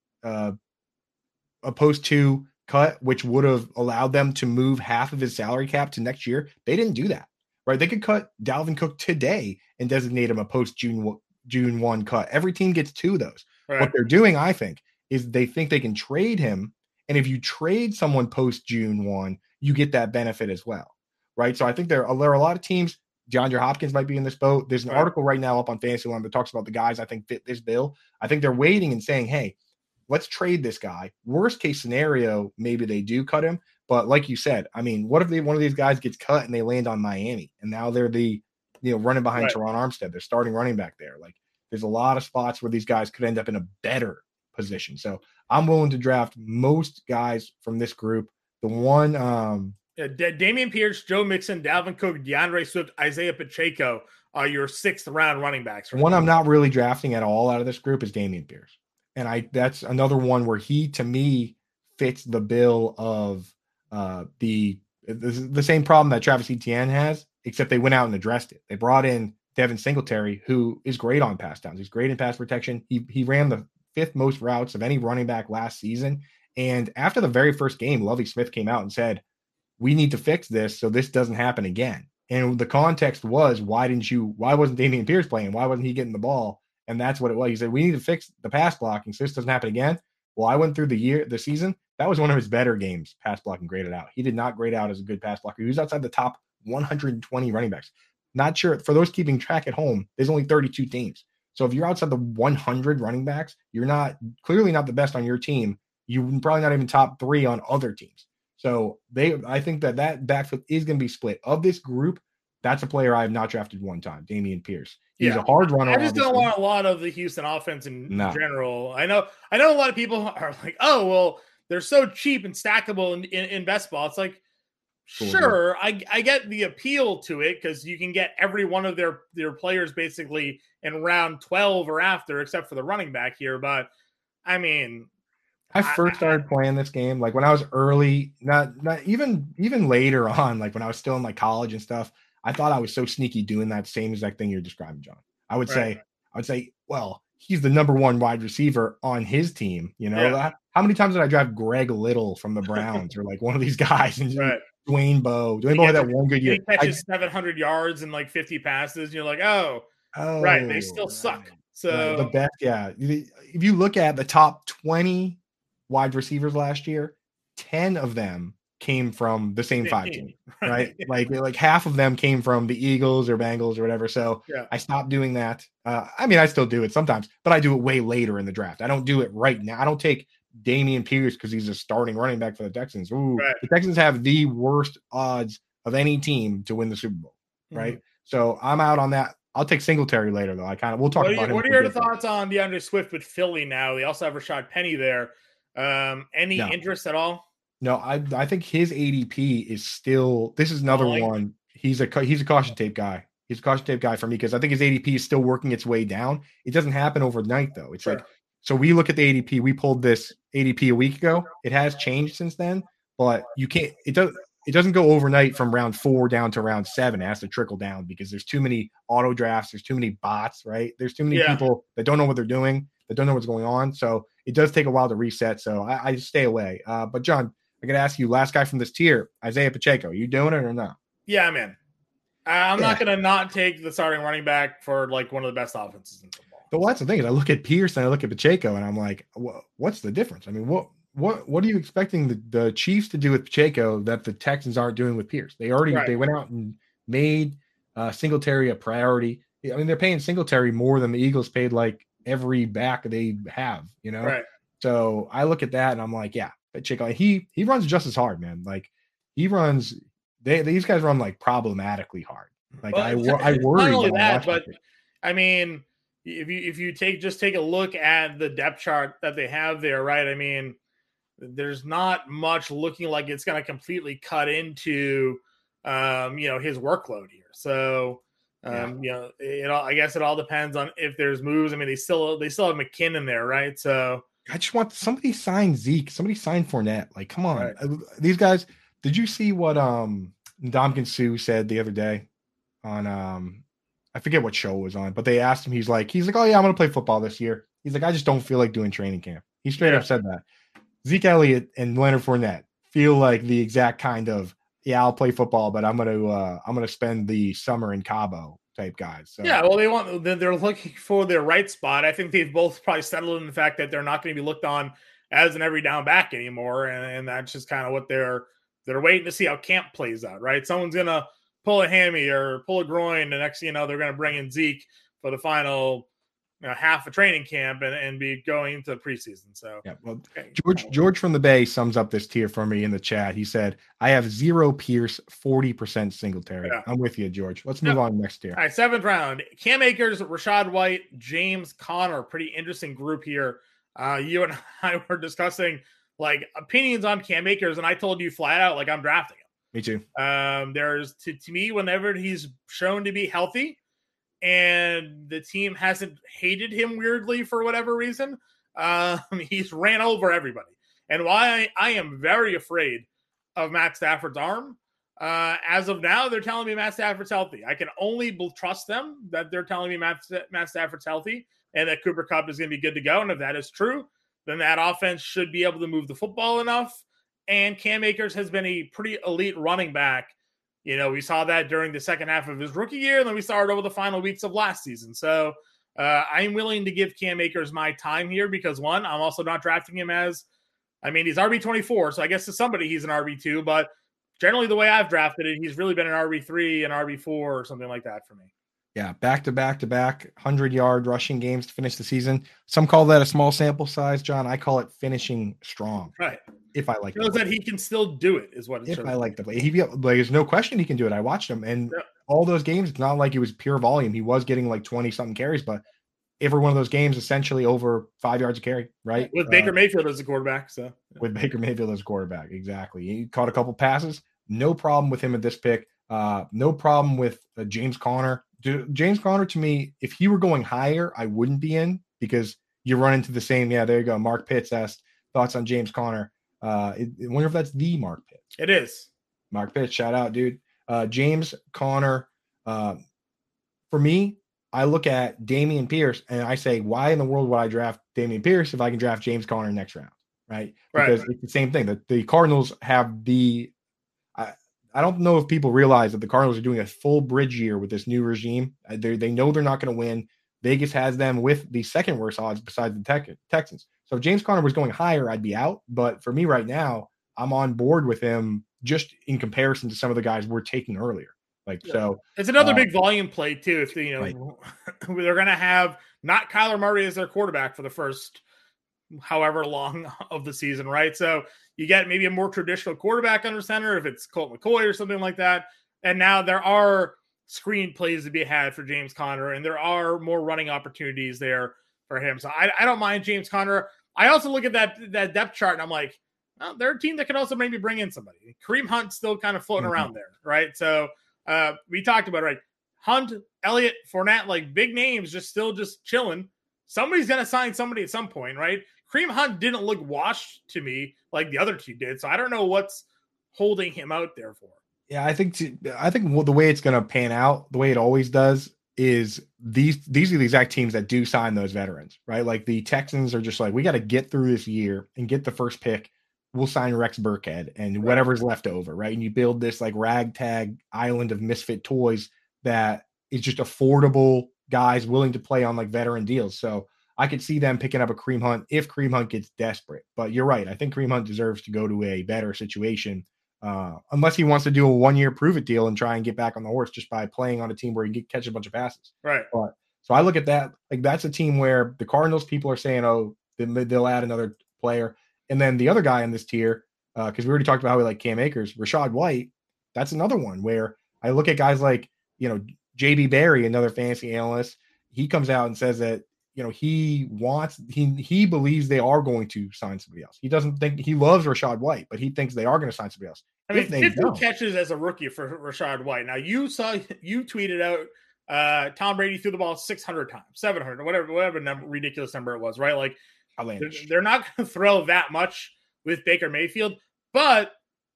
cut, which would have allowed them to move half of his salary cap to next year. They didn't do that, right? They could cut Dalvin Cook today and designate him a post June 1 cut. Every team gets 2 of those. Right. What they're doing, I think, is they think they can trade him. And if you trade someone post June 1, you get that benefit as well, right? So I think there are a lot of teams. DeAndre Hopkins might be in this boat. There's an article right now up on Fantasyland that talks about the guys I think fit this bill. I think they're waiting and saying, hey, let's trade this guy. Worst case scenario, maybe they do cut him. But like you said, I mean, what if one of these guys gets cut and they land on Miami and now they're running behind Teron Armstead, they're starting running back there. Like there's a lot of spots where these guys could end up in a better position. So I'm willing to draft most guys from this group. The one, Dameon Pierce, Joe Mixon, Dalvin Cook, DeAndre Swift, Isaiah Pacheco are your 6th round running backs. One I'm not really drafting at all out of this group is Dameon Pierce. And that's another one where he, to me, fits the bill of the same problem that Travis Etienne has, except they went out and addressed it. They brought in Devin Singletary, who is great on pass downs. He's great in pass protection. He ran the 5th most routes of any running back last season. And after the very first game, Lovie Smith came out and said, we need to fix this so this doesn't happen again. And the context was, why wasn't Dameon Pierce playing? Why wasn't he getting the ball? And that's what it was. He said, we need to fix the pass blocking so this doesn't happen again. Well, I went through the season. That was one of his better games, pass blocking graded out. He did not grade out as a good pass blocker. He was outside the top 120 running backs. Not sure. For those keeping track at home, there's only 32 teams. So if you're outside the 100 running backs, you're clearly not the best on your team. You're probably not even top 3 on other teams. So I think that backfield is going to be split. Of this group, that's a player I have not drafted one time, Dameon Pierce. He's a hard runner. I just obviously. don't want a lot of the Houston offense in No. general. I know a lot of people are like, oh, well, they're so cheap and stackable in best ball. It's like, sure, I get the appeal to it because you can get every one of their players basically in round 12 or after, except for the running back here. But I mean, I first started playing this game like when I was early, not even later on, like when I was still in like college and stuff. I thought I was so sneaky doing that same exact thing you're describing, John. I would say, well, he's the number one wide receiver on his team. You know, how many times did I draft Greg Little from the Browns or like one of these guys and Dwayne Bowe? Dwayne Bowe had that one good year. He catches 700 yards and like 50 passes. And you're like, oh, right, they still suck. So the best, if you look at the top 20 wide receivers last year, 10 of them came from the same 5 team, right? like half of them came from the Eagles or Bengals or whatever. So I stopped doing that. I mean, I still do it sometimes, but I do it way later in the draft. I don't do it right now. I don't take Dameon Pierce because he's a starting running back for the Texans. The Texans have the worst odds of any team to win the Super Bowl, right? So I'm out on that. I'll take Singletary later, though. We'll talk about him. What are your thoughts on DeAndre Swift with Philly now? They also have Rashad Penny there. Any interest at all? No, I think his ADP is still. This is another one. He's a caution tape guy. He's a caution tape guy for me because I think his ADP is still working its way down. It doesn't happen overnight though. It's like, so we look at the ADP. We pulled this ADP a week ago. It has changed since then, but you can't. It doesn't go overnight from round 4 down to round 7. It has to trickle down because there's too many auto drafts. There's too many bots, right? There's too many people that don't know what they're doing, that don't know what's going on. So it does take a while to reset. So I just stay away. But John, I got to ask you, last guy from this tier, Isaiah Pacheco. Are you doing it or not? Yeah, I'm in. I'm not going to not take the starting running back for like one of the best offenses in football. But that's the thing is I look at Pierce and I look at Pacheco and I'm like, what's the difference? I mean, what are you expecting the Chiefs to do with Pacheco that the Texans aren't doing with Pierce? They went out and made Singletary a priority. I mean, they're paying Singletary more than the Eagles paid like every back they have, you know? Right. So I look at that and I'm like, Pacheco, he runs just as hard, man. Like he runs, these guys run like problematically hard. Like I worry. Not only that, but I mean, if you take a look at the depth chart that they have there, right? I mean, there's not much looking like it's going to completely cut into, his workload here. So, I guess it all depends on if there's moves. I mean, they still have McKinnon there, right? So I just want somebody sign Zeke, somebody sign Fournette. Like, come on, these guys. Did you see what Ndamukong Suh said the other day on I forget what show it was on, but they asked him. He's like, oh yeah, I'm gonna play football this year. He's like, I just don't feel like doing training camp. He straight up said that. Zeke Elliott and Leonard Fournette feel like the exact kind of I'll play football, but I'm gonna spend the summer in Cabo type guys. So. Yeah, well, they're looking for their right spot. I think they've both probably settled in the fact that they're not going to be looked on as an every down back anymore, and that's just kind of what they're waiting to see how camp plays out. Right, someone's gonna pull a hammy or pull a groin, the next they're going to bring in Zeke for the final half a training camp and be going into preseason. So George from the Bay sums up this tier for me in the chat. He said, I have 0 Pierce, 40% Singletary. I'm with you, George. Let's move on next tier. All right, 7th round. Cam Akers, Rachaad White, James Conner. Pretty interesting group here. You and I were discussing like opinions on Cam Akers, and I told you flat out like I'm drafting him. Me too. There's to me, whenever he's shown to be healthy and the team hasn't hated him weirdly for whatever reason, he's ran over everybody. And why I am very afraid of Matt Stafford's arm. As of now, they're telling me Matt Stafford's healthy. I can only trust them that they're telling me Matt Stafford's healthy and that Cooper Kupp is going to be good to go. And if that is true, then that offense should be able to move the football enough. And Cam Akers has been a pretty elite running back. We saw that during the second half of his rookie year, and then we saw it over the final weeks of last season. So I'm willing to give Cam Akers my time here because, one, I'm also not drafting him he's RB24, so I guess to somebody he's an RB2, but generally the way I've drafted it, he's really been an RB3 and RB4 or something like that for me. Yeah, back to back to back 100-yard rushing games to finish the season. Some call that a small sample size, John. I call it finishing strong. Right. If I like Shows that he can still do it is what it if shows. I like the play. Like, there's no question he can do it. I watched him, and Yeah. all those games, it's not like it was pure volume. He was getting like 20 something carries, but every one of those games essentially over 5 yards a carry, right? With Baker Mayfield as a quarterback. So with Baker Mayfield as a quarterback. Exactly. He caught a couple passes. No problem with him at this pick. No problem with James Conner. James Conner, to me, if he were going higher, I wouldn't be in, because you run into the same. Yeah, there you go. Mark Pitts asked thoughts on James Conner. I wonder if that's the Mark Pitts. It is. Mark Pitts, shout out, dude. James Conner. For me, I look at Dameon Pierce and I say, why in the world would I draft Dameon Pierce if I can draft James Conner next round? Right. Because it's the same thing that the Cardinals have I don't know if people realize that the Cardinals are doing a full bridge year with this new regime. They know they're not going to win. Vegas has them with the second worst odds besides the Texans. So if James Conner was going higher, I'd be out. But for me right now, I'm on board with him just in comparison to some of the guys we're taking earlier. So it's another big volume play too. If right. They're going to have not Kyler Murray as their quarterback for the first however long of the season, right? So you get maybe a more traditional quarterback under center if it's Colt McCoy or something like that. And now there are screen plays to be had for James Conner, and there are more running opportunities there for him. So I don't mind James Conner. I also look at that depth chart and I'm like, well, they're a team that could also maybe bring in somebody. Kareem Hunt's still kind of floating around there, right? So we talked about it, right? Hunt, Elliott, Fournette, like big names, just chilling. Somebody's going to sign somebody at some point, right? Kareem Hunt didn't look washed to me like the other two did, so I don't know what's holding him out there for. Yeah, I think the way it's going to pan out, the way it always does, is these are the exact teams that do sign those veterans, right? Like the Texans are just like, we got to get through this year and get the first pick. We'll sign Rex Burkhead and whatever's left over, right? And you build this like ragtag island of misfit toys that is just affordable guys willing to play on like veteran deals. So I could see them picking up a Kareem Hunt if Kareem Hunt gets desperate. But you're right. I think Kareem Hunt deserves to go to a better situation, unless he wants to do a 1-year prove-it deal and try and get back on the horse just by playing on a team where he can catch a bunch of passes. Right. But, so I look at that. Like, that's a team where the Cardinals people are saying, oh, they'll add another player. And then the other guy in this tier, because we already talked about how we like Cam Akers, Rachaad White, that's another one where I look at guys like, JB Barry, another fantasy analyst. He comes out and says that, he believes they are going to sign somebody else. He doesn't think he loves Rachaad White, but he thinks they are going to sign somebody else. I mean, 50 catches as a rookie for Rachaad White. Now you tweeted out Tom Brady threw the ball 600 times, 700, whatever number, ridiculous number it was, right? Like they're not going to throw that much with Baker Mayfield, but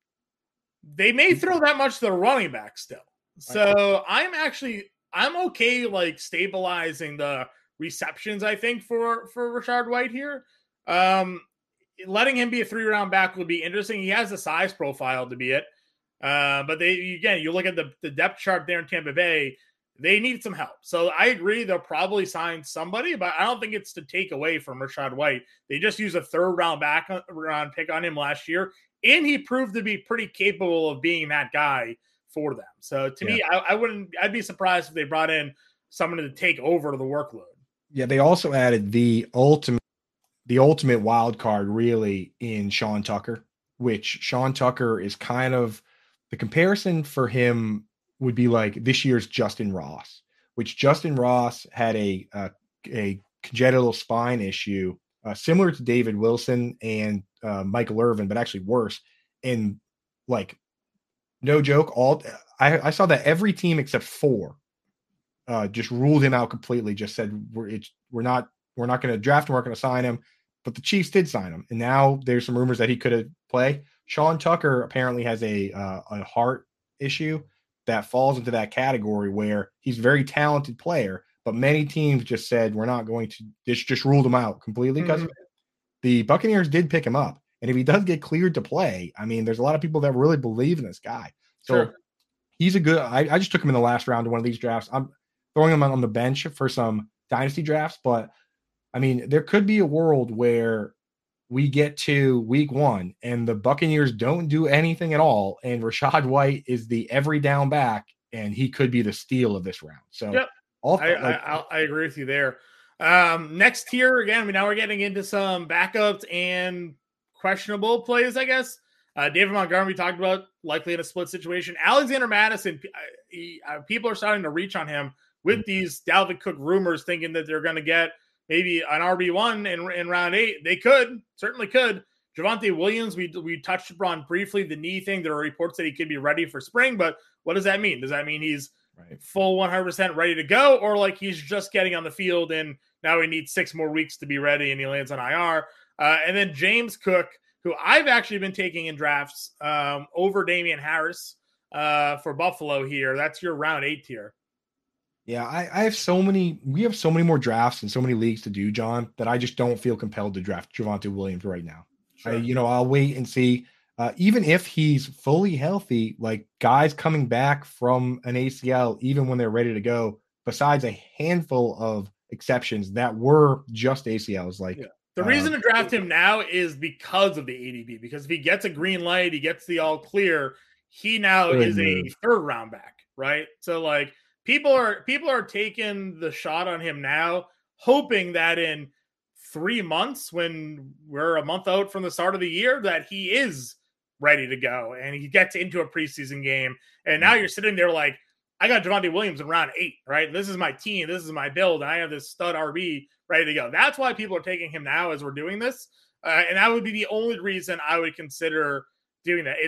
they may throw that much to the running back still. So I'm okay like stabilizing the receptions, I think, for Rachaad White here. Letting him be a 3-round back would be interesting. He has the size profile to be it. But you look at the depth chart there in Tampa Bay, they need some help. So I agree they'll probably sign somebody, but I don't think it's to take away from Rachaad White. They just used a 3rd-round pick on him last year, and he proved to be pretty capable of being that guy for them. So to me, I'd be surprised if they brought in someone to take over the workload. Yeah, they also added the ultimate wild card really in Sean Tucker, which Sean Tucker is kind of the comparison for him would be like this year's Justin Ross, which Justin Ross had a congenital spine issue similar to David Wilson and Michael Irvin, but actually worse. And like, no joke, I saw that every team except 4 just ruled him out completely. Just said we're not going to draft him, we're not going to sign him. But the Chiefs did sign him, and now there's some rumors that he could have play. Sean Tucker apparently has a heart issue that falls into that category where he's a very talented player, but many teams just said we're not going to just ruled him out completely because the Buccaneers did pick him up, and if he does get cleared to play, I mean, there's a lot of people that really believe in this guy. So he's a good. I just took him in the last round of one of these drafts. I'm throwing him on the bench for some dynasty drafts, but I mean, there could be a world where we get to week 1 and the Buccaneers don't do anything at all, and Rachaad White is the every down back, and he could be the steal of this round. So All I agree with you there. Next tier again. Now we're getting into some backups and questionable plays, I guess. David Montgomery talked about likely in a split situation. Alexander Madison, people are starting to reach on him with these Dalvin Cook rumors, thinking that they're going to get maybe an RB1 in round 8. They certainly could. Javonte Williams, we touched upon briefly the knee thing. There are reports that he could be ready for spring, but what does that mean? Does that mean he's full 100% ready to go, or like he's just getting on the field and now he needs 6 more weeks to be ready and he lands on IR? And then James Cook, who I've actually been taking in drafts over Damian Harris for Buffalo here. That's your round 8 tier. Yeah, I have so many. We have so many more drafts and so many leagues to do, John, that I just don't feel compelled to draft Javonte Williams right now. Sure. I'll wait and see. Even if he's fully healthy, like guys coming back from an ACL, even when they're ready to go, besides a handful of exceptions that were just ACLs, like the reason to draft him now is because of the ADP. Because if he gets a green light, he gets the all clear. He now is a 3rd round back, right? So like people are taking the shot on him now, hoping that in 3 months, when we're a month out from the start of the year, that he is ready to go and he gets into a preseason game. And now you're sitting there like, I got Javonte Williams in round 8, right? This is my team. This is my build. And I have this stud RB ready to go. That's why people are taking him now as we're doing this. And that would be the only reason I would consider doing that.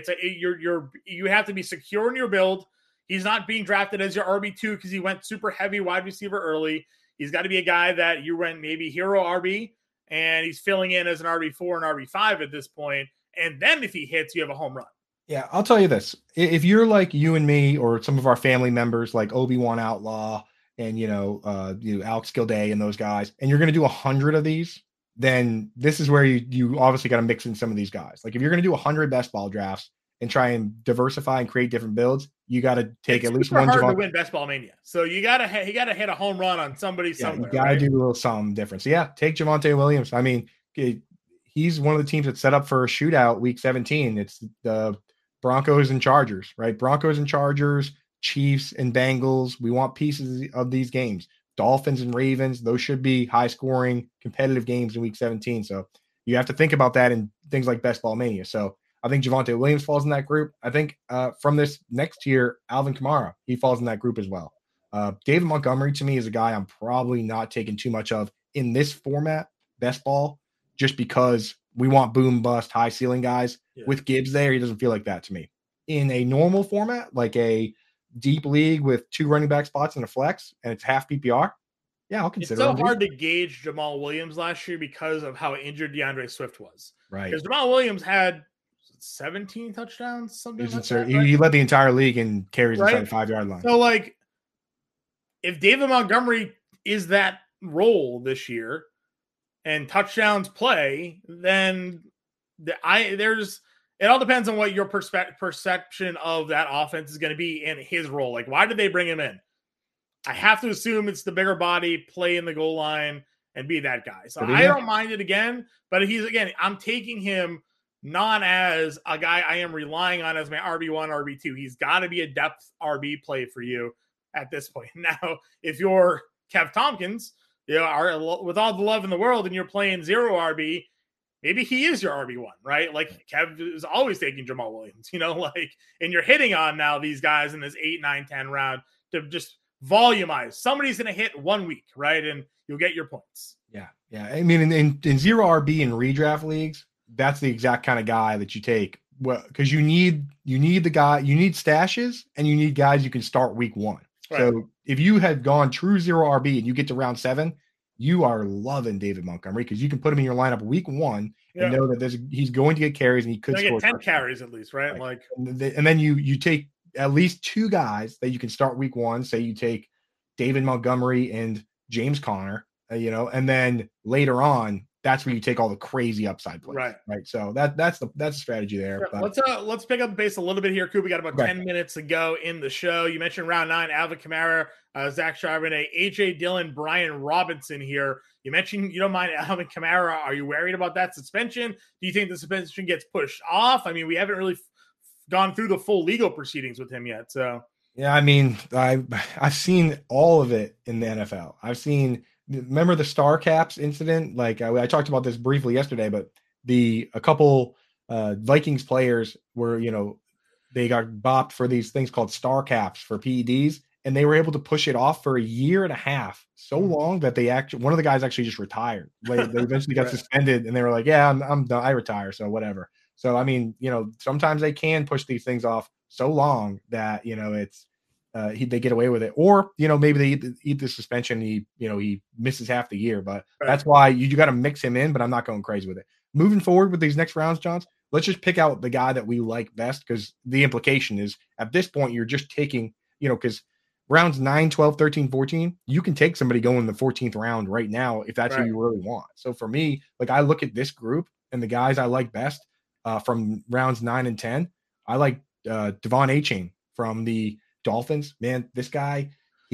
You have to be secure in your build. He's not being drafted as your RB2 because he went super heavy wide receiver early. He's got to be a guy that you went maybe hero RB, and he's filling in as an RB4 and RB5 at this point. And then if he hits, you have a home run. Yeah, I'll tell you this. If you're like you and me or some of our family members like Obi-Wan Outlaw and, Alex Gilday and those guys, and you're going to do 100 of these, then this is where you obviously got to mix in some of these guys. Like if you're going to do 100 best ball drafts and try and diversify and create different builds, you got to take at least one. It's hard to win Best Ball Mania, so you got to hit a home run on somebody somewhere. You got to do a little something different. So yeah, take Javonte Williams. I mean, he's one of the teams that's set up for a shootout week 17. It's the Broncos and Chargers, right? Broncos and Chargers, Chiefs and Bengals. We want pieces of these games. Dolphins and Ravens. Those should be high scoring, competitive games in week 17. So you have to think about that in things like Best Ball Mania. So I think Javonte Williams falls in that group. I think from this next year, Alvin Kamara, he falls in that group as well. David Montgomery, to me, is a guy I'm probably not taking too much of in this format, best ball, just because we want boom, bust, high ceiling guys. Yeah. With Gibbs there, he doesn't feel like that to me. In a normal format, like a deep league with 2 running back spots and a flex, and it's half PPR, yeah, I'll consider it. It's so hard to gauge Jamal Williams last year because of how injured DeAndre Swift was. Right. Because Jamal Williams had 17 touchdowns, something like that. He led the entire league in carries inside the 5-yard line. So, like, if David Montgomery is that role this year and touchdowns play, then it all depends on what your perception of that offense is going to be in his role. Like, why did they bring him in? I have to assume it's the bigger body, play in the goal line, and be that guy. So I don't mind it again, but I'm taking him not as a guy I am relying on as my RB1, RB2. He's got to be a depth RB play for you at this point. Now, if you're Kev Tompkins, with all the love in the world and you're playing 0 RB, maybe he is your RB1, right? Like Kev is always taking Jamal Williams, and you're hitting on now these guys in this 8, 9, 10 round to just volumize. Somebody's going to hit 1 week, right? And you'll get your points. Yeah. I mean, in 0 RB in redraft leagues, that's the exact kind of guy that you take. Well, because you need the guy, you need stashes, and you need guys you can start week 1. Right. So if you had gone true 0 RB and you get to round 7, you are loving David Montgomery because you can put him in your lineup week 1 and know that he's going to get carries and he could score 10 carries at least, right? Like, and then you take at least 2 guys that you can start week 1. Say you take David Montgomery and James Conner, and then later on, that's where you take all the crazy upside plays. Right. So that's the strategy there. Sure. Let's pick up the pace a little bit here, Coop. We got about 10 minutes to go in the show. You mentioned round 9, Alvin Kamara, Zach Charbonnet, AJ Dillon, Brian Robinson here. You mentioned you don't mind Alvin Kamara. Are you worried about that suspension? Do you think the suspension gets pushed off? I mean, we haven't really gone through the full legal proceedings with him yet. So Yeah, I mean, I've seen all of it in the NFL. Remember the Star Caps incident? Like I talked about this briefly yesterday, but a couple Vikings players were, they got bopped for these things called Star Caps for PEDs, and they were able to push it off for a year and a half, so long that one of the guys actually just retired. They eventually got Right. suspended, and they were like, "Yeah, I'm done. I retire, so whatever." So I mean, sometimes they can push these things off so long that it's they get away with it, or maybe they eat the suspension. He misses half the year, but Right. that's why you got to mix him in. But I'm not going crazy with it. Moving forward with these next rounds, Johns, let's just pick out the guy that we like best, because the implication is at this point you're just taking, because rounds 9, 12, 13, 14, you can take somebody going in the 14th round right now if that's who Right. you really want. So for me, like I look at this group and the guys I like best from rounds 9 and 10, I like Devon Achane from the Dolphins. Man, this guy,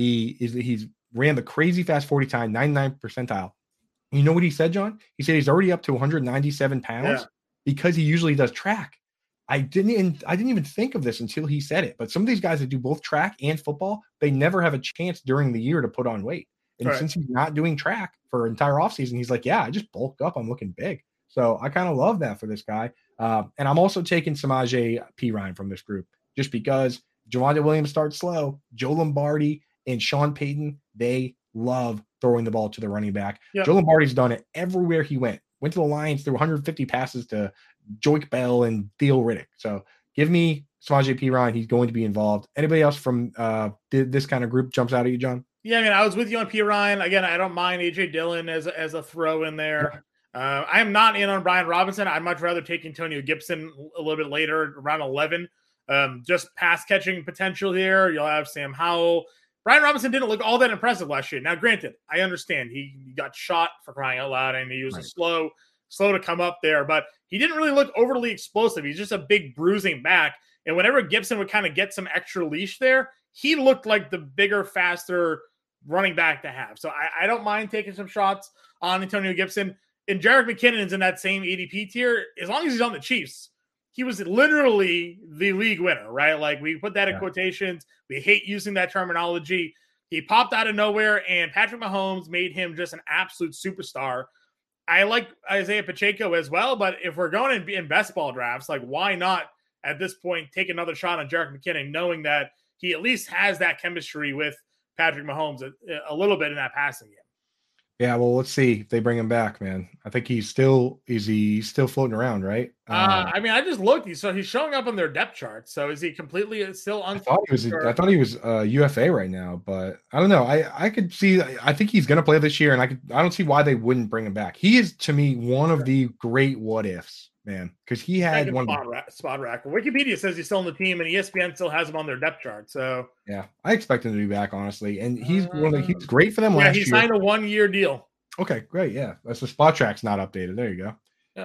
he's ran the crazy fast 40 time, 99th percentile. You know what he said, John? He said he's already up to 197 pounds Yeah. because he usually does track. I didn't even think of this until he said it. But some of these guys that do both track and football, they never have a chance during the year to put on weight. And Right. since he's not doing track for an entire offseason, he's like, yeah, I just bulked up. I'm looking big. So I kind of love that for this guy. And I'm also taking Samaje Perine from this group just because Javonte Williams starts slow. Joe Lombardi and Sean Payton, they love throwing the ball to the running back. Yep. Joe Lombardi's done it everywhere he went. Went to the Lions, threw 150 passes to Joique Bell and Theo Riddick. So give me Samaje Perine. He's going to be involved. Anybody else from this kind of group jumps out at you, John? Yeah, I mean, I was with you on Perine. Again, I don't mind AJ Dillon as a throw in there. I am not in on Brian Robinson. I'd much rather take Antonio Gibson a little bit later, around 11. Just pass catching potential here. You'll have Sam Howell. Brian Robinson didn't look all that impressive last year. Now, granted, I understand he got shot for crying out loud, and he was a slow to come up there, but he didn't really look overly explosive. He's just a big bruising back. And whenever Gibson would kind of get some extra leash there, he looked like the bigger, faster running back to have. So I don't mind taking some shots on Antonio Gibson. And Jerick McKinnon is in that same ADP tier. As long as he's on the Chiefs, he was literally the league winner, right? Like we put that in quotations. We hate using that terminology. He popped out of nowhere, and Patrick Mahomes made him just an absolute superstar. I like Isaiah Pacheco as well, but if we're going in best ball drafts, like why not at this point take another shot on Jerick McKinnon, knowing that he at least has that chemistry with Patrick Mahomes a little bit in that passing game. Yeah, well, let's see if they bring him back, man. I think he's still floating around, right? I mean, I just looked. He's showing up on their depth chart. So is he completely still I thought he was UFA right now, but I don't know. I could see. I think he's going to play this year, and I don't see why they wouldn't bring him back. He is to me one of the great what ifs, man, because he had one spot rack. Wikipedia says he's still on the team, and ESPN still has him on their depth chart. So yeah, I expect him to be back, honestly. And he's he's great for them last year. He signed a 1-year deal. Okay, great. Yeah, that's the spot track's not updated. There you go.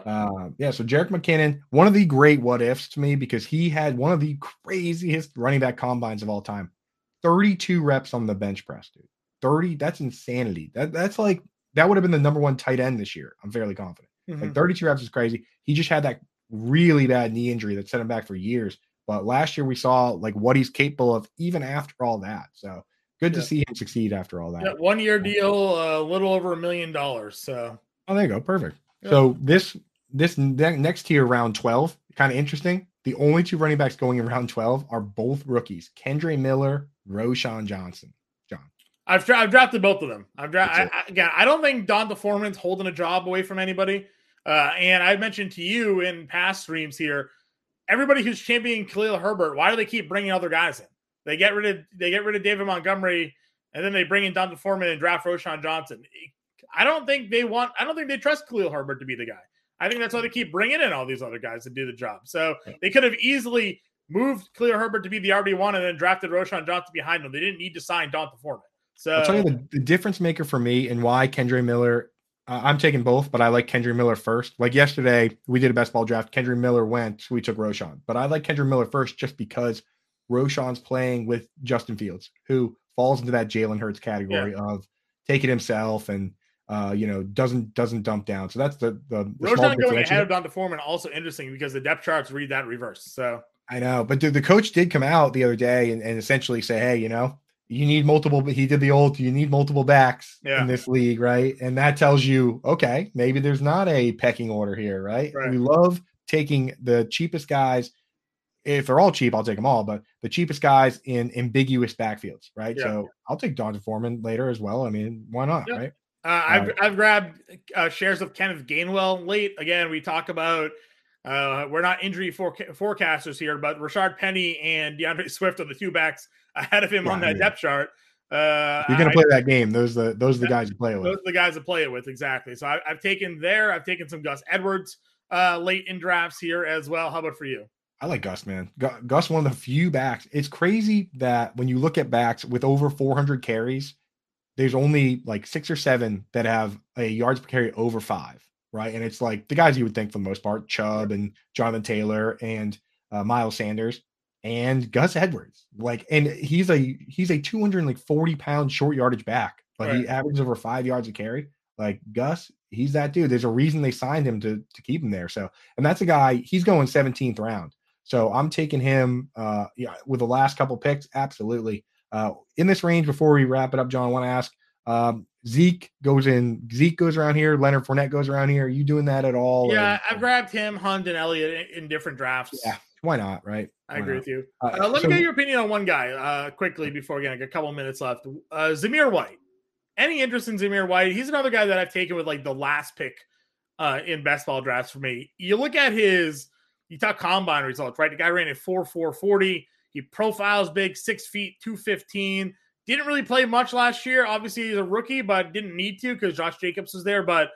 Yep. So Jerick McKinnon, one of the great what ifs to me, because he had one of the craziest running back combines of all time. 32 reps on the bench press, dude. 30, that's insanity. That's like that would have been the number one tight end this year. I'm fairly confident. Like 32 reps is crazy. He just had that really bad knee injury that set him back for years. But last year we saw like what he's capable of even after all that. So good to see him succeed after all that. Yeah, 1-year deal, a little over $1 million. So there you go. Perfect. Yeah. So this next tier, round 12, kind of interesting. The only two running backs going in round 12 are both rookies: Kendre Miller, Roschon Johnson. John, I've drafted both of them. I don't think Donta Foreman's holding a job away from anybody. And I mentioned to you in past streams here, everybody who's championing Khalil Herbert, why do they keep bringing other guys in? They get rid of David Montgomery, and then they bring in Donta Foreman and draft Roschon Johnson. I don't think they trust Khalil Herbert to be the guy. I think that's why they keep bringing in all these other guys to do the job. So they could have easily moved Khalil Herbert to be the RB1 and then drafted Roschon Johnson behind him. They didn't need to sign Donta Foreman. So I'll tell you the difference maker for me and why Kendre Miller. I'm taking both, but I like Kendre Miller first. Like yesterday, we did a best ball draft. Kendre Miller went, so we took Roschon. But I like Kendre Miller first just because Roschon's playing with Justin Fields, who falls into that Jalen Hurts category of take it himself and doesn't dump down. So that's the Roschon going ahead of Donta Foreman also interesting because the depth charts read that reverse. So I know, but the coach did come out the other day and essentially say, hey, you need multiple. He did the old, you need multiple backs in this league, right? And that tells you, okay, maybe there's not a pecking order here, right? We love taking the cheapest guys. If they're all cheap, I'll take them all, but the cheapest guys in ambiguous backfields, right? Yeah. So I'll take D'Onta Foreman later as well. I mean, why not, right? I've grabbed shares of Kenneth Gainwell late. Again, we talk about we're not injury forecasters here, but Rashard Penny and DeAndre Swift are the two backs ahead of him on that depth chart. If you're gonna play that game, those are the guys you play with. Those are the guys to play it with, exactly. So I've taken some Gus Edwards late in drafts here as well. How about for you? I like Gus, man. Gus, one of the few backs. It's crazy that when you look at backs with over 400 carries, there's only like 6 or 7 that have a yards per carry over 5, right? And it's like the guys you would think for the most part, Chubb and Jonathan Taylor and Miles Sanders and Gus Edwards. Like, and he's a 240-pound short yardage back, but he averages over 5 yards a carry. Like Gus, he's that dude. There's a reason they signed him to keep him there. So, and that's a guy, he's going 17th round. So I'm taking him with the last couple picks. Absolutely. In this range, before we wrap it up, John, I want to ask, Zeke goes around here. Leonard Fournette goes around here. Are you doing that at all? Yeah, I've grabbed him, Hunt, and Elliott in different drafts. Yeah, why not, right? I agree with you. Let me get your opinion on one guy quickly before we get a couple minutes left. Zamir White. Any interest in Zamir White? He's another guy that I've taken with like the last pick in best ball drafts for me. You look at you talk combine results, right? The guy ran at 4.40. He profiles big, 6 feet, 215. Didn't really play much last year. Obviously, he's a rookie, but didn't need to because Josh Jacobs was there. But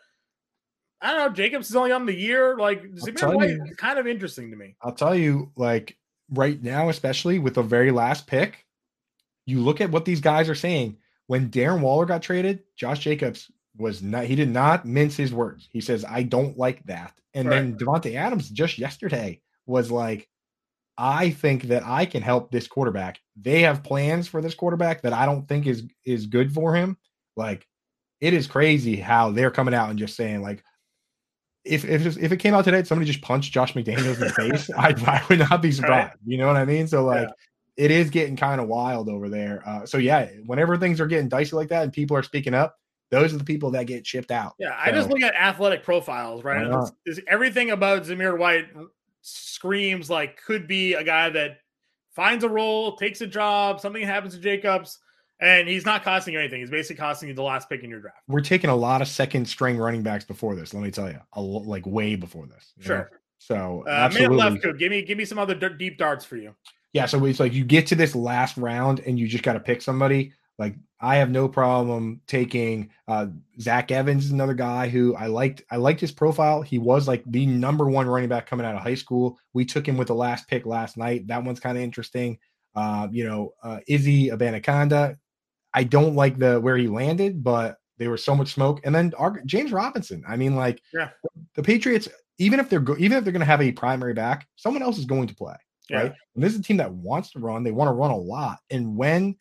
I don't know. Jacobs is only on the year. Like, Zamir White is kind of interesting to me. I'll tell you, like, right now, especially with the very last pick, you look at what these guys are saying. When Darren Waller got traded, Josh Jacobs he did not mince his words. He says, I don't like that. And then Devontae Adams just yesterday was like, I think that I can help this quarterback. They have plans for this quarterback that I don't think is good for him. Like, it is crazy how they're coming out and just saying, like, if it came out today, somebody just punched Josh McDaniels in the face, I would not be surprised. Right. You know what I mean? So, like, it is getting kind of wild over there. So, yeah, whenever things are getting dicey like that and people are speaking up, those are the people that get shipped out. Yeah, I just look at athletic profiles, right? Everything about Zamir White screams like could be a guy that finds a role, takes a job, something happens to Jacobs, and he's not costing you anything. He's basically costing you the last pick in your draft. We're taking a lot of second string running backs before this. Let me tell you, like way before this. Sure. So, absolutely. Left, Coop. Give me some other deep darts for you. Yeah, so it's like you get to this last round and you just got to pick somebody. Like, I have no problem taking Zach Evans is another guy who I liked his profile. He was like the number 1 running back coming out of high school. We took him with the last pick last night. That one's kind of interesting. Izzy Abanikanda. I don't like where he landed, but there was so much smoke. And then James Robinson. I mean, like, the Patriots, even if they're going to have a primary back, someone else is going to play, right? And this is a team that wants to run. They want to run a lot. And when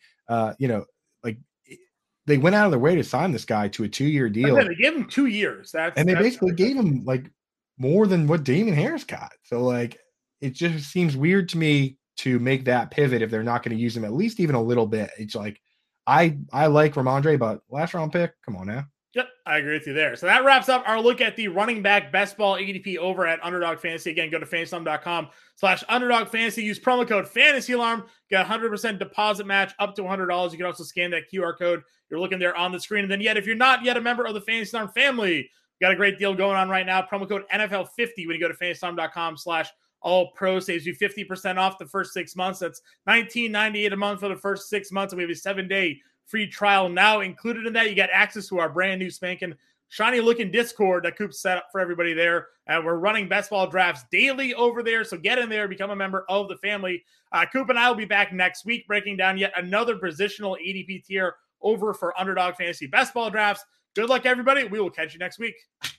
they went out of their way to sign this guy to a 2-year deal. They gave him 2 years. They basically gave him like more than what Damien Harris got. So, like, it just seems weird to me to make that pivot if they're not going to use him at least even a little bit. It's like, I like Ramondre, but last round pick, come on now. Yep, I agree with you there. So that wraps up our look at the running back best ball ADP over at Underdog Fantasy. Again, go to fantasyalarm.com/Underdog Fantasy. Use promo code FANTASYALARM. Get a 100% deposit match up to $100. You can also scan that QR code you're looking there on the screen. And then if you're not yet a member of the Fantasy Alarm family, got a great deal going on right now. Promo code NFL50 when you go to fantasyalarm.com/all-pro saves you 50% off the first 6 months. That's $19.98 a month for the first 6 months. And we have a 7-day free trial now included in that. You get access to our brand new spanking shiny looking Discord that Coop set up for everybody there. And we're running best ball drafts daily over there. So get in there, become a member of the family. Coop and I will be back next week breaking down yet another positional ADP tier over for Underdog Fantasy best ball drafts. Good luck, everybody. We will catch you next week.